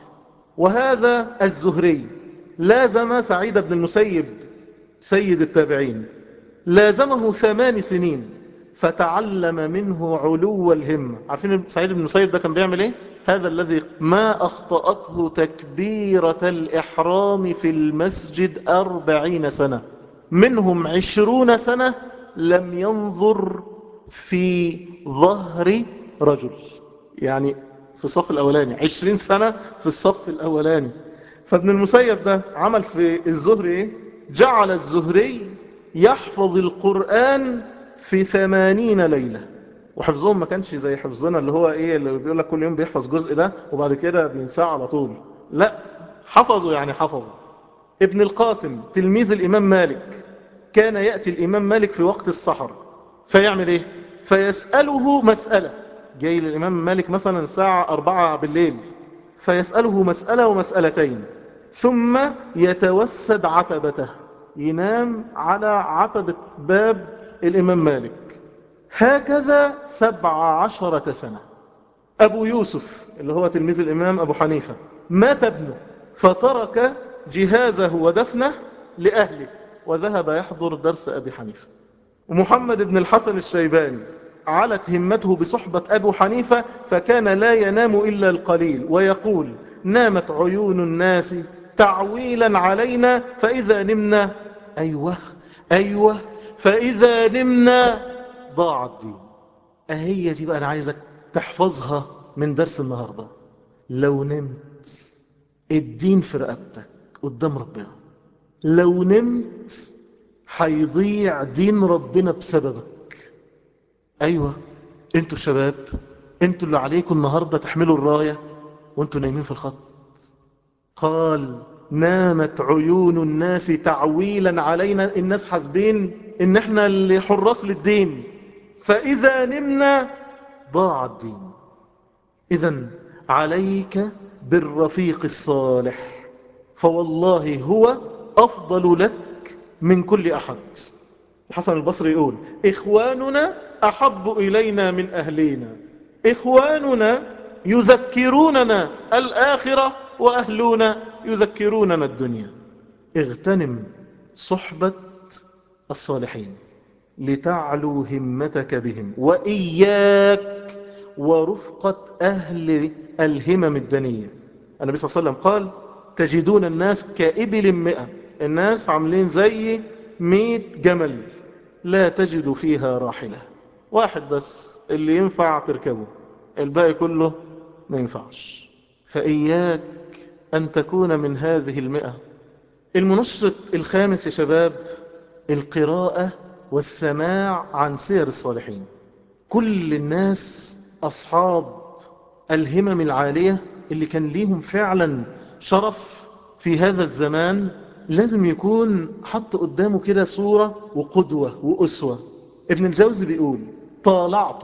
وهذا الزهري لازم سعيد بن المسيب سيد التابعين، لازمه 8 سنين فتعلم منه علو الهمة. عارفين سعيد بن المسيب ده كان بيعمل ايه؟ هذا الذي ما أخطأته تكبيرة الإحرام في المسجد 40 سنة، منهم 20 سنة لم ينظر في ظهر رجل، يعني في الصف الأولاني 20 سنة في الصف الأولاني. فابن المسيب ده عمل في الزهري ايه؟ جعل الزهري يحفظ القرآن في 80 ليلة. وحفظهم ما كانش زي حفظنا اللي هو ايه، اللي بيقول لك كل يوم بيحفظ جزء ده وبعد كده بينساه على طول. لا، حفظوا يعني حفظوا. ابن القاسم تلميذ الإمام مالك كان يأتي الإمام مالك في وقت السحر، فيعمل ايه؟ فيسأله مسألة. جاي للإمام مالك مثلا الساعة 4 بالليل، فيسأله مسألة ومسألتين، ثم يتوسد عتبته، ينام على عتبة باب الإمام مالك. هكذا 17 سنة. أبو يوسف اللي هو تلميذ الإمام أبو حنيفة مات ابنه، فترك جهازه ودفنه لأهله وذهب يحضر درس أبي حنيفة. ومحمد بن الحسن الشيباني علت همته بصحبة أبو حنيفة، فكان لا ينام إلا القليل، ويقول: نامت عيون الناس تعويلا علينا فإذا نمنا، أيوة أيوة، فإذا نمنا ضاع الدين. أهي دي بقى أنا عايزك تحفظها من درس النهاردة. لو نمت الدين في رقبتك قدام ربنا، لو نمت هيضيع دين ربنا بسببك. أيوة، انتوا الشباب، انتوا اللي عليكم النهاردة تحملوا الراية وانتوا نايمين في الخط. قال: نامت عيون الناس تعويلا علينا، الناس حاسبين ان احنا اللي حراس للدين، فإذا نمنا ضاع الدين. إذن عليك بالرفيق الصالح، فوالله هو أفضل لك من كل أحد. الحسن البصري يقول: إخواننا أحب إلينا من أهلينا، إخواننا يذكروننا الآخرة وأهلنا يذكروننا الدنيا. اغتنم صحبة الصالحين لتعلو همتك بهم، وإياك ورفقة أهل الهمم الدنية. النبي صلى الله عليه وسلم قال: تجدون الناس كإبل 100، الناس عاملين زي 100 جمل، لا تجد فيها راحلة، واحد بس اللي ينفع تركبه، الباقي كله ما ينفعش. فإياك أن تكون من هذه 100. المنشط الخامس يا شباب: القراءة والسماع عن سير الصالحين. كل الناس أصحاب الهمم العالية اللي كان ليهم فعلا شرف في هذا الزمان، لازم يكون حط قدامه كده صورة وقدوة وأسوة. ابن الجوزي بيقول: طالعت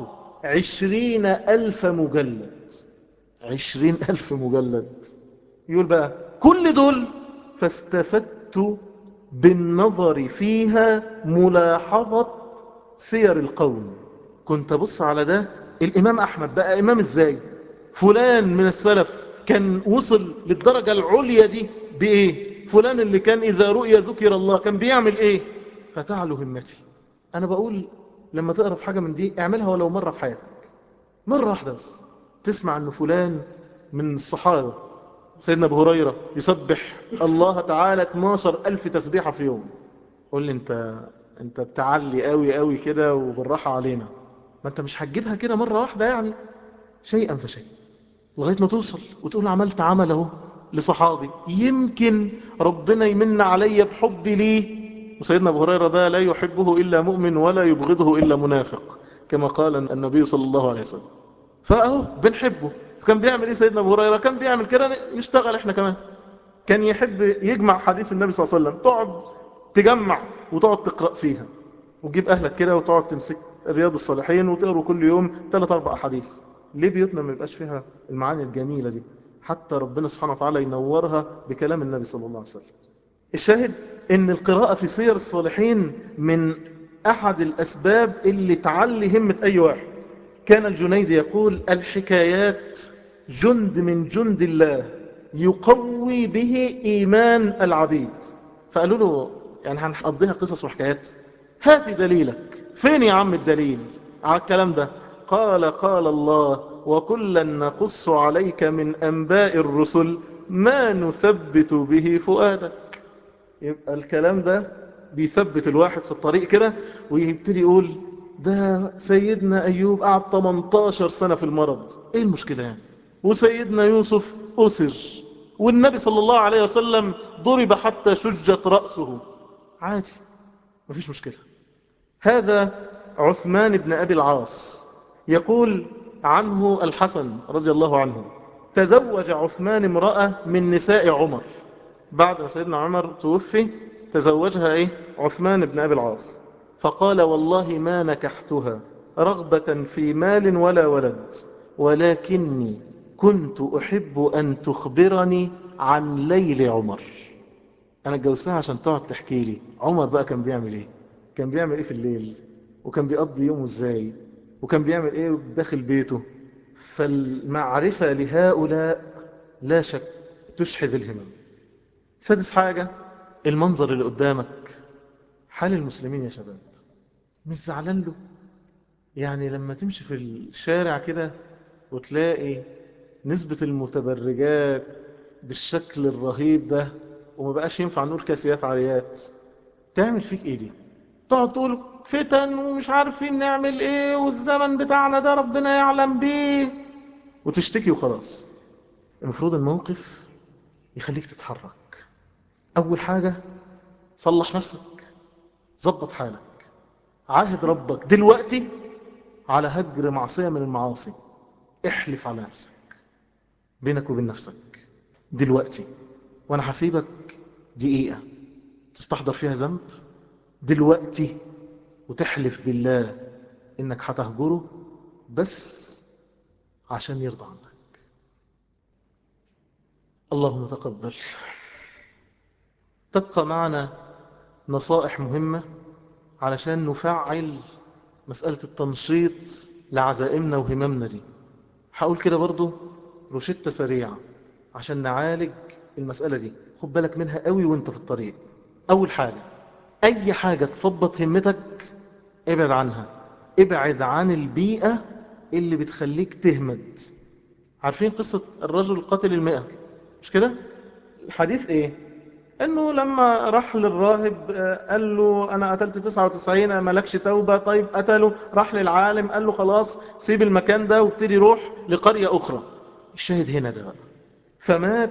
20,000 مجلد. 20,000 مجلد. يقول بقى: كل دول فاستفدت بالنظر فيها ملاحظة سير القوم. كنت أبص على ده، الإمام أحمد بقى إمام إزاي، فلان من السلف كان وصل للدرجة العليا دي بإيه، فلان اللي كان إذا رؤيا ذكر الله كان بيعمل إيه. فتعلو همتي. أنا بقول لما تقرأ في حاجة من دي اعملها ولو مرة في حياتك، مرة واحدة بس، تسمع أنه فلان من الصحابة سيدنا أبو هريرة يسبح الله تعالى 12,000 تسبيحة في يوم. قول لي انت بتعلي قوي قوي كده وبالراحة علينا. ما انت مش هتجيبها كده مرة واحدة يعني، شيئا فشيئا لغاية ما توصل وتقول عملت عمل اهو لصحابي، يمكن ربنا يمن علي بحبي ليه. وسيدنا أبو هريرة ده لا يحبه إلا مؤمن ولا يبغضه إلا منافق، كما قال النبي صلى الله عليه وسلم. فأهو بنحبه. فكان بيعمل إيه سيدنا أبو هريرة؟ كان بيعمل كده نشتغل إحنا كمان. كان يحب يجمع حديث النبي صلى الله عليه وسلم، تقعد تجمع وتقعد تقرأ فيها، وتجيب أهلك كده وتقعد تمسك رياض الصالحين وتقروا كل يوم 3-4 حديث. ليه بيوتنا ما يبقاش فيها المعاني الجميلة دي، حتى ربنا سبحانه وتعالى ينورها بكلام النبي صلى الله عليه وسلم. الشاهد ان القراءة في سير الصالحين من احد الاسباب اللي تعلي همة اي واحد. كان الجنيد يقول: الحكايات جند من جند الله يقوي به ايمان العبيد. فقالوا له: يعني هنقضيها قصص وحكايات؟ هات دليلك، فين يا عم الدليل على الكلام ده؟ قال قال الله وكلا نقص عليك من أنباء الرسل ما نثبت به فؤادك. يبقى الكلام ده بيثبت الواحد في الطريق كده، ويبتدي يقول ده سيدنا أيوب قعد 18 سنة في المرض، ايه المشكلة يعني؟ وسيدنا يوسف أسر، والنبي صلى الله عليه وسلم ضرب حتى شجت رأسه، عادي، مفيش مشكلة. هذا عثمان بن أبي العاص يقول عنه الحسن رضي الله عنه: تزوج عثمان امرأة من نساء عمر، بعد ما سيدنا عمر توفي تزوجها عثمان بن أبي العاص، فقال والله ما نكحتها رغبة في مال ولا ولد، ولكني كنت أحب أن تخبرني عن ليل عمر. أنا اتجوزتها عشان تقعد تحكي لي عمر بقى كان بيعمل إيه، كان بيعمل إيه في الليل، وكان بيقضي يومه إزاي، وكان بيعمل إيه داخل بيته. فالمعرفة لهؤلاء لا شك تشحذ الهمم. سادس حاجة، المنظر اللي قدامك، حال المسلمين يا شباب، مش زعلان له؟ يعني لما تمشي في الشارع كده وتلاقي نسبة المتبرجات بالشكل الرهيب ده، وما بقاش ينفع نقول كاسيات عاريات، تعمل فيك ايه دي؟ تقعد تقول فتن ومش عارفين نعمل ايه، والزمن بتاعنا ده ربنا يعلم بيه، وتشتكي وخلاص. المفروض الموقف يخليك تتحرك. اول حاجة صلح نفسك، ظبط حالك، عاهد ربك دلوقتي على هجر معصية من المعاصي، احلف على نفسك بينك وبين نفسك دلوقتي، وانا هسيبك دقيقة تستحضر فيها ذنب دلوقتي، وتحلف بالله انك هتهجره بس عشان يرضى عنك. اللهم تقبل. تبقى معنا نصائح مهمة علشان نفعل مسألة التنشيط لعزائمنا وهممنا دي. هقول كده برضو روشتة سريعة عشان نعالج المسألة دي، خد بالك منها قوي وانت في الطريق. أول حاجة، أي حاجة تثبط همتك ابعد عنها، ابعد عن البيئة اللي بتخليك تهمد. عارفين قصة الرجل قاتل المئة، مش كده؟ الحديث ايه؟ انه لما راح للراهب قال له انا قتلت 99 مالكش توبة، طيب قتله، راح للعالم قال له خلاص سيب المكان ده وابتدي روح لقرية اخرى. الشاهد هنا ده بقى، فمات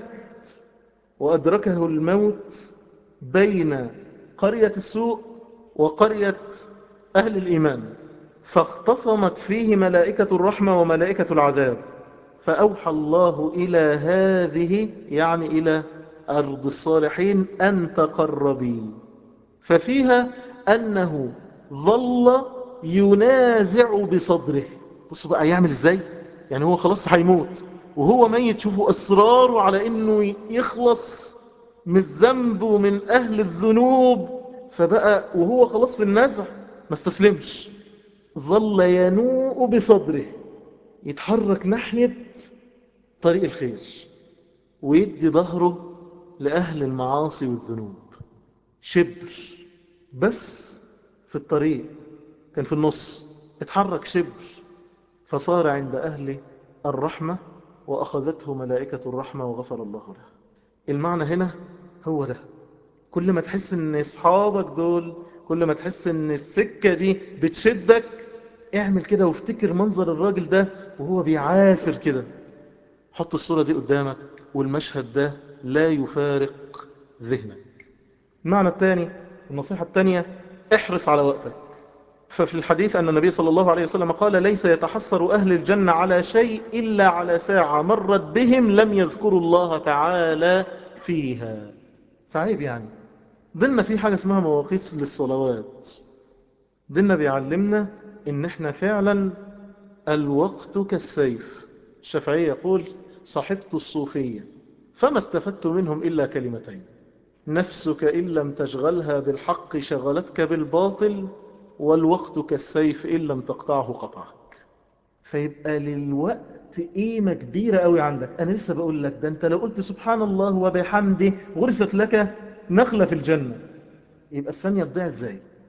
وأدركه الموت بين قرية السوء وقرية أهل الإيمان، فاختصمت فيه ملائكة الرحمة وملائكة العذاب، فأوحى الله إلى هذه، يعني إلى أرض الصالحين، أن تقربي. ففيها أنه ظل ينازع بصدره. بصوا بقى يعمل إزاي، يعني هو خلاص هيموت وهو ميت، شوفوا إصراره على أنه يخلص من الذنب ومن أهل الذنوب، فبقى وهو خلاص في النزع ما استسلمش، ظل ينوء بصدره، يتحرك ناحية طريق الخير، ويدي ظهره لأهل المعاصي والذنوب، شبر بس في الطريق، كان في النص، اتحرك شبر فصار عند أهل الرحمة وأخذته ملائكة الرحمة وغفر الله له. المعنى هنا هو ده، كل ما تحس ان اصحابك دول، كل ما تحس ان السكة دي بتشدك، اعمل كده وافتكر منظر الراجل ده وهو بيعافر كده، حط الصورة دي قدامك والمشهد ده لا يفارق ذهنك. المعنى الثاني، النصيحة الثانية، احرص على وقتك. ففي الحديث أن النبي صلى الله عليه وسلم قال ليس يتحسر أهل الجنة على شيء إلا على ساعة مرت بهم لم يذكروا الله تعالى فيها. فعيب يعني، ضمن في حاجة اسمها مواقيت للصلوات، ديننا بيعلمنا ان احنا فعلا الوقت كالسيف. الشافعي يقول صاحبت الصوفية فما استفدت منهم إلا كلمتين: نفسك إن لم تشغلها بالحق شغلتك بالباطل، والوقت كالسيف إن لم تقطعه قطعك. فيبقى للوقت قيمة كبيرة قوي عندك. أنا لسه بقول لك ده أنت لو قلت سبحان الله وبحمده غرست لك نخلة في الجنة، يبقى الثانية تضيع إزاي؟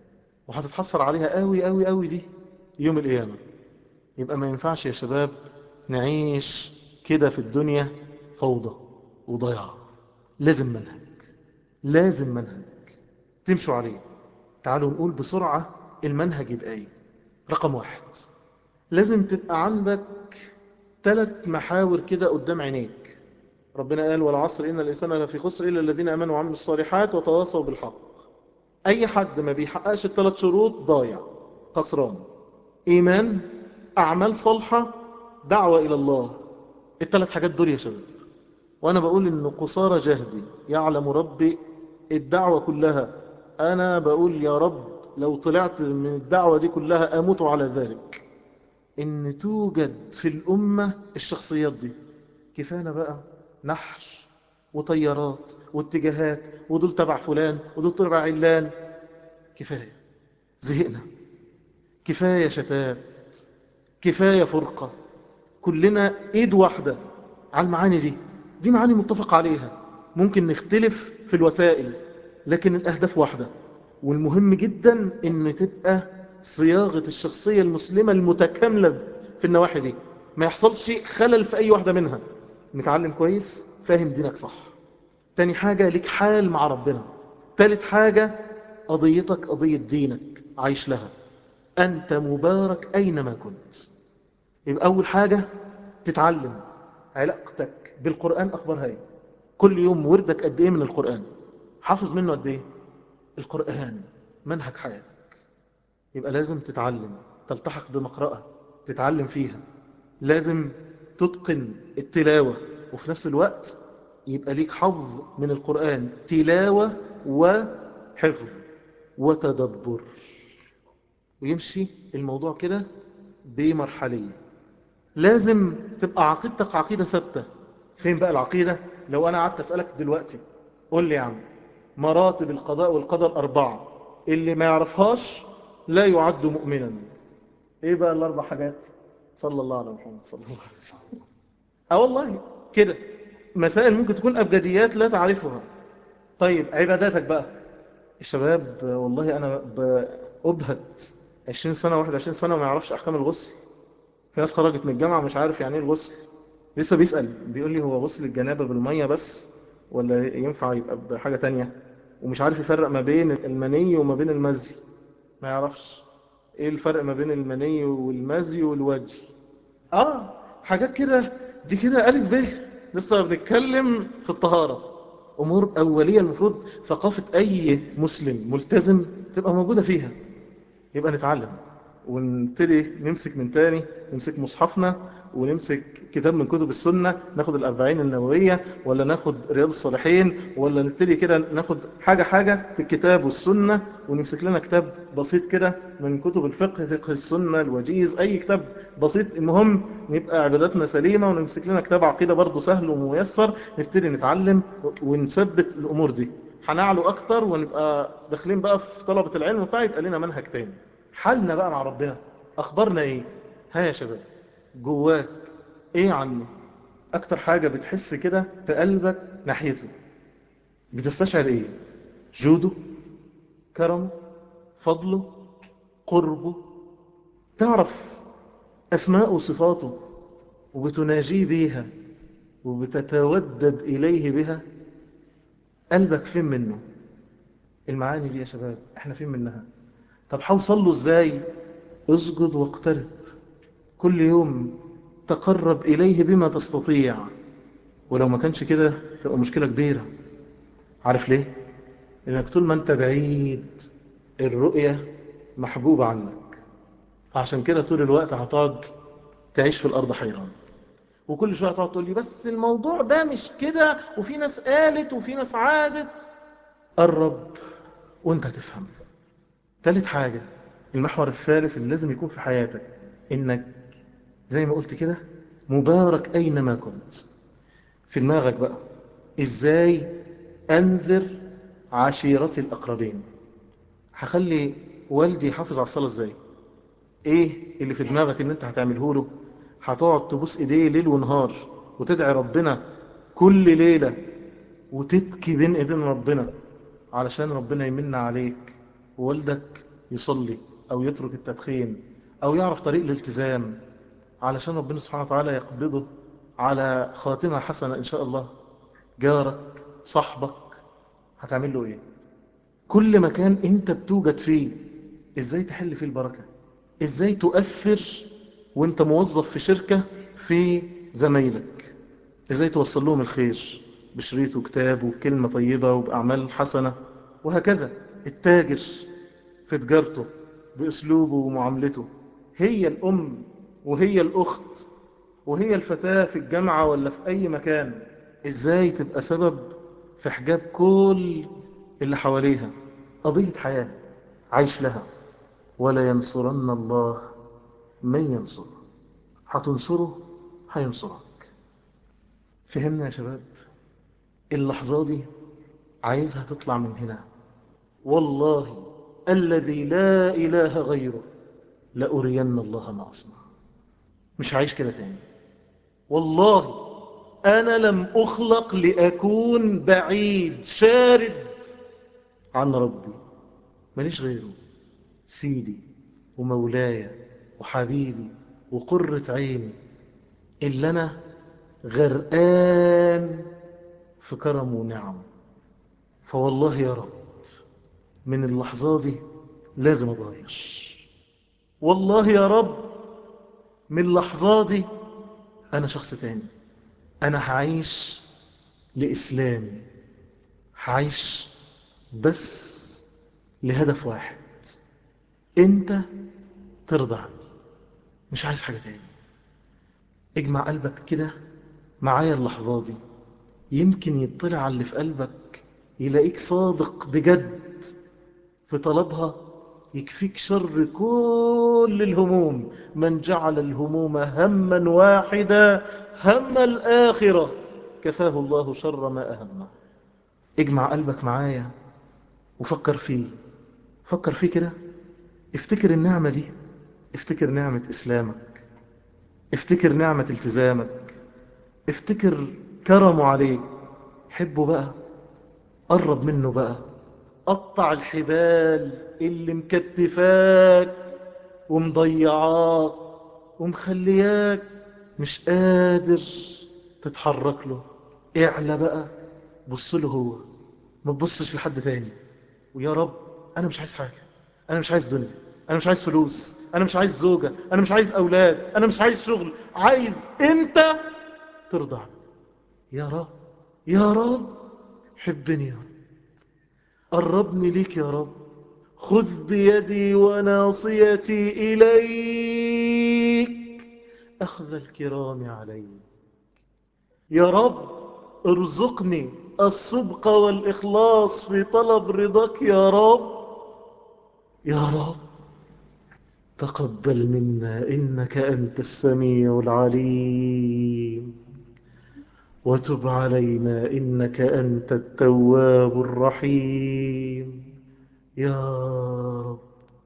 وهتتحسر عليها قوي قوي قوي دي يوم القيامة. يبقى ما ينفعش يا شباب نعيش كده في الدنيا فوضى وضياع. لازم منهج، لازم منهج تمشوا عليه. تعالوا نقول بسرعة المنهج يبقى ايه. رقم واحد، لازم تبقى عندك 3 محاور كده قدام عينيك. ربنا قال والعصر إن الإنسان لفي خسر إلا الذين آمنوا وعملوا الصالحات وتواصوا بالحق. أي حد ما بيحققش ال3 شروط ضايع، خسران. إيمان، أعمال صالحة، دعوة إلى الله. ال3 حاجات دول يا شباب. وأنا بقول إن قصارى جهدي يعلم ربي الدعوة كلها. أنا بقول يا رب لو طلعت من الدعوة دي كلها أموت على ذلك. إن توجد في الأمة الشخصيات دي. كفانا بقى نحر وطيارات واتجاهات، ودول تبع فلان ودول تبع علان. كفاية، زهقنا. كفاية شتات، كفاية فرقة. كلنا ايد واحدة على المعاني دي. دي معاني متفق عليها. ممكن نختلف في الوسائل لكن الأهداف واحدة. والمهم جدا ان تبقى صياغة الشخصية المسلمة المتكاملة في النواحي دي، ما يحصلش خلل في أي واحدة منها. متعلم كويس، فاهم دينك صح. تاني حاجة ليك حال مع ربنا. تالت حاجة قضيتك قضية دينك، عايش لها. أنت مبارك أينما كنت. يبقى أول حاجة تتعلم علاقتك بالقرآن أخبارها إيه. كل يوم وردك قد إيه من القرآن، حافظ منه قد إيه. القرآن منهج حياتك. يبقى لازم تتعلم، تلتحق بمقرأة تتعلم فيها. لازم تتقن التلاوة، وفي نفس الوقت يبقى ليك حظ من القرآن، تلاوة وحفظ وتدبر. ويمشي الموضوع كده بمرحلية. لازم تبقى عقيدتك عقيدة ثابتة. فين بقى العقيدة؟ لو أنا قعدت أسألك دلوقتي قول لي يا عم مراتب القضاء والقدر 4، اللي ما يعرفهاش لا يعد مؤمنا. ايه بقى ال4 حاجات؟ صلى الله على محمد صلى الله عليه وسلم. اه والله كده. مسائل ممكن تكون أبجديات لا تعرفها. طيب عباداتك بقى. الشباب والله أنا بأبهت 20 سنة 21 سنة وما يعرفش أحكام الغسل. في ناس خرجت من الجامعة مش عارف يعني ايه الغسل. لسه بيسأل بيقول لي هو غسل الجنابة بالمية بس ولا ينفع يبقى بحاجة تانية. ومش عارف يفرق ما بين المني وما بين المزي. ما يعرفش ايه الفرق ما بين المني والمزي والوجه. اه حاجات كده. دي كده ألف ب. لسه بنتكلم في الطهارة. أمور أولية المفروض ثقافة أي مسلم ملتزم تبقى موجودة فيها. يبقى نتعلم ونبتدي نمسك من تاني. نمسك مصحفنا ونمسك كتاب من كتب السنة، ناخد الأربعين النووية ولا ناخد رياض الصالحين، ولا نبتدي كده ناخد حاجة حاجة في الكتاب والسنة، ونمسك لنا كتاب بسيط كده من كتب الفقه، فقه السنة، الوجيز، أي كتاب بسيط. المهم نبقى عباداتنا سليمة. ونمسك لنا كتاب عقيدة برضه سهل وميسر، نبتدي نتعلم ونثبت الأمور دي. هنعلو أكتر ونبقى داخلين بقى في طلبة العلم بتاعي، يبقى لنا منهج تاني. حالنا بقى مع ربنا اخبارنا ايه. ها يا شباب، جواك ايه عنه؟ اكتر حاجة بتحس كده في قلبك ناحيته، بتستشعر ايه؟ جوده، كرمه، فضله، قربه. تعرف اسماء وصفاته وبتناجيه بيها وبتتودد اليه بها. قلبك فين منه؟ المعاني دي يا شباب احنا فين منها؟ طب هوصل له ازاي؟ اسجد واقترب. كل يوم تقرب اليه بما تستطيع. ولو ما كانش كده تبقى مشكلة كبيرة. عارف ليه؟ لأنك طول ما أنت بعيد الرؤية محجوبة عنك. عشان كده طول الوقت هتقعد تعيش في الأرض حيران. وكل شوية تقعد تقول لي بس الموضوع ده مش كده، وفي ناس قالت وفي ناس عادت. قرب وانت هتفهم. تالت حاجة، المحور الثالث اللي لازم يكون في حياتك، انك زي ما قلت كده مبارك أينما كنت. في دماغك بقى ازاي أنذر عشيرتي الأقربين. هخلي والدي يحافظ على الصلاة ازاي؟ ايه اللي في دماغك ان انت هتعمله له؟ هتقعد تبوس ايديه ليل ونهار وتدعي ربنا كل ليلة وتبكي بين ايدين ربنا علشان ربنا يمن عليك. والدك يصلي أو يترك التدخين أو يعرف طريق الالتزام علشان ربنا سبحانه وتعالى يقبضه على خاتمة حسنة إن شاء الله. جارك، صاحبك، هتعمل له إيه؟ كل مكان أنت بتوجد فيه إزاي تحل فيه البركة؟ إزاي تؤثر وأنت موظف في شركة في زمايلك؟ إزاي توصل لهم الخير بشريط وكتاب وكلمة طيبة وبأعمال حسنة؟ وهكذا التاجر في تجارته بأسلوبه ومعاملته. هي الأم وهي الأخت وهي الفتاة في الجامعة ولا في أي مكان، إزاي تبقى سبب في حجاب كل اللي حواليها. قضية حياة عايش لها. ولا ينصرن الله من ينصره. هتنصره هينصرك. فهمنا يا شباب؟ اللحظة دي عايزها تطلع من هنا. والله الذي لا إله غيره لأرين الله ما أصنع. مش عايش كده تاني. والله أنا لم أخلق لأكون بعيد شارد عن ربي. ماليش غيره. سيدي ومولاي وحبيبي وقرة عيني، اللي أنا غرقان في كرم ونعم. فوالله يا رب من اللحظة دي لازم أتغير. والله يا رب من اللحظة دي أنا شخص تاني. أنا هعيش لإسلامي. هعيش بس لهدف واحد. أنت ترضى عني. مش عايز حاجة تاني. اجمع قلبك كده معايا اللحظة دي. يمكن يطلع على اللي في قلبك يلاقيك صادق بجد في طلبها. يكفيك شر كل الهموم. من جعل الهموم هما واحدا هم الآخرة كفاه الله شر ما أهمه. اجمع قلبك معايا وفكر فيه. فكر فيه كده. افتكر النعمة دي. افتكر نعمة إسلامك. افتكر نعمة التزامك. افتكر كرمه عليك. حبه بقى. قرب منه بقى. قطع الحبال اللي مكتفاك ومضيعاك ومخلياك مش قادر تتحرك له. اعلى بقى. بص له هو. ما تبصش لحد تاني. ويا رب انا مش عايز حاجة. انا مش عايز دنيا. انا مش عايز فلوس. انا مش عايز زوجة. انا مش عايز اولاد. انا مش عايز شغل. عايز انت ترضى عني. يا رب. يا رب حبني يا رب. قربني ليك يا رب. خذ بيدي وناصيتي إليك أخذ الكرام عليك. يا رب ارزقني الصدق والإخلاص في طلب رضاك يا رب. يا رب تقبل منا إنك أنت السميع العليم. وتب علينا إنك أنت التواب الرحيم. يا رب.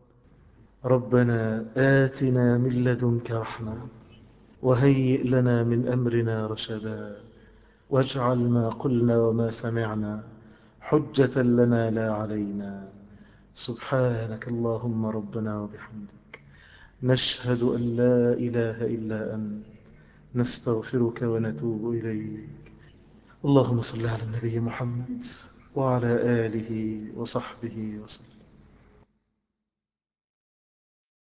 ربنا آتنا من لدنك رحمة وهيئ لنا من أمرنا رشدا. واجعل ما قلنا وما سمعنا حجة لنا لا علينا. سبحانك اللهم ربنا وبحمدك نشهد أن لا إله إلا أنت نستغفرك ونتوب إليك. اللهم صل على النبي محمد وعلى آله وصحبه وسلم.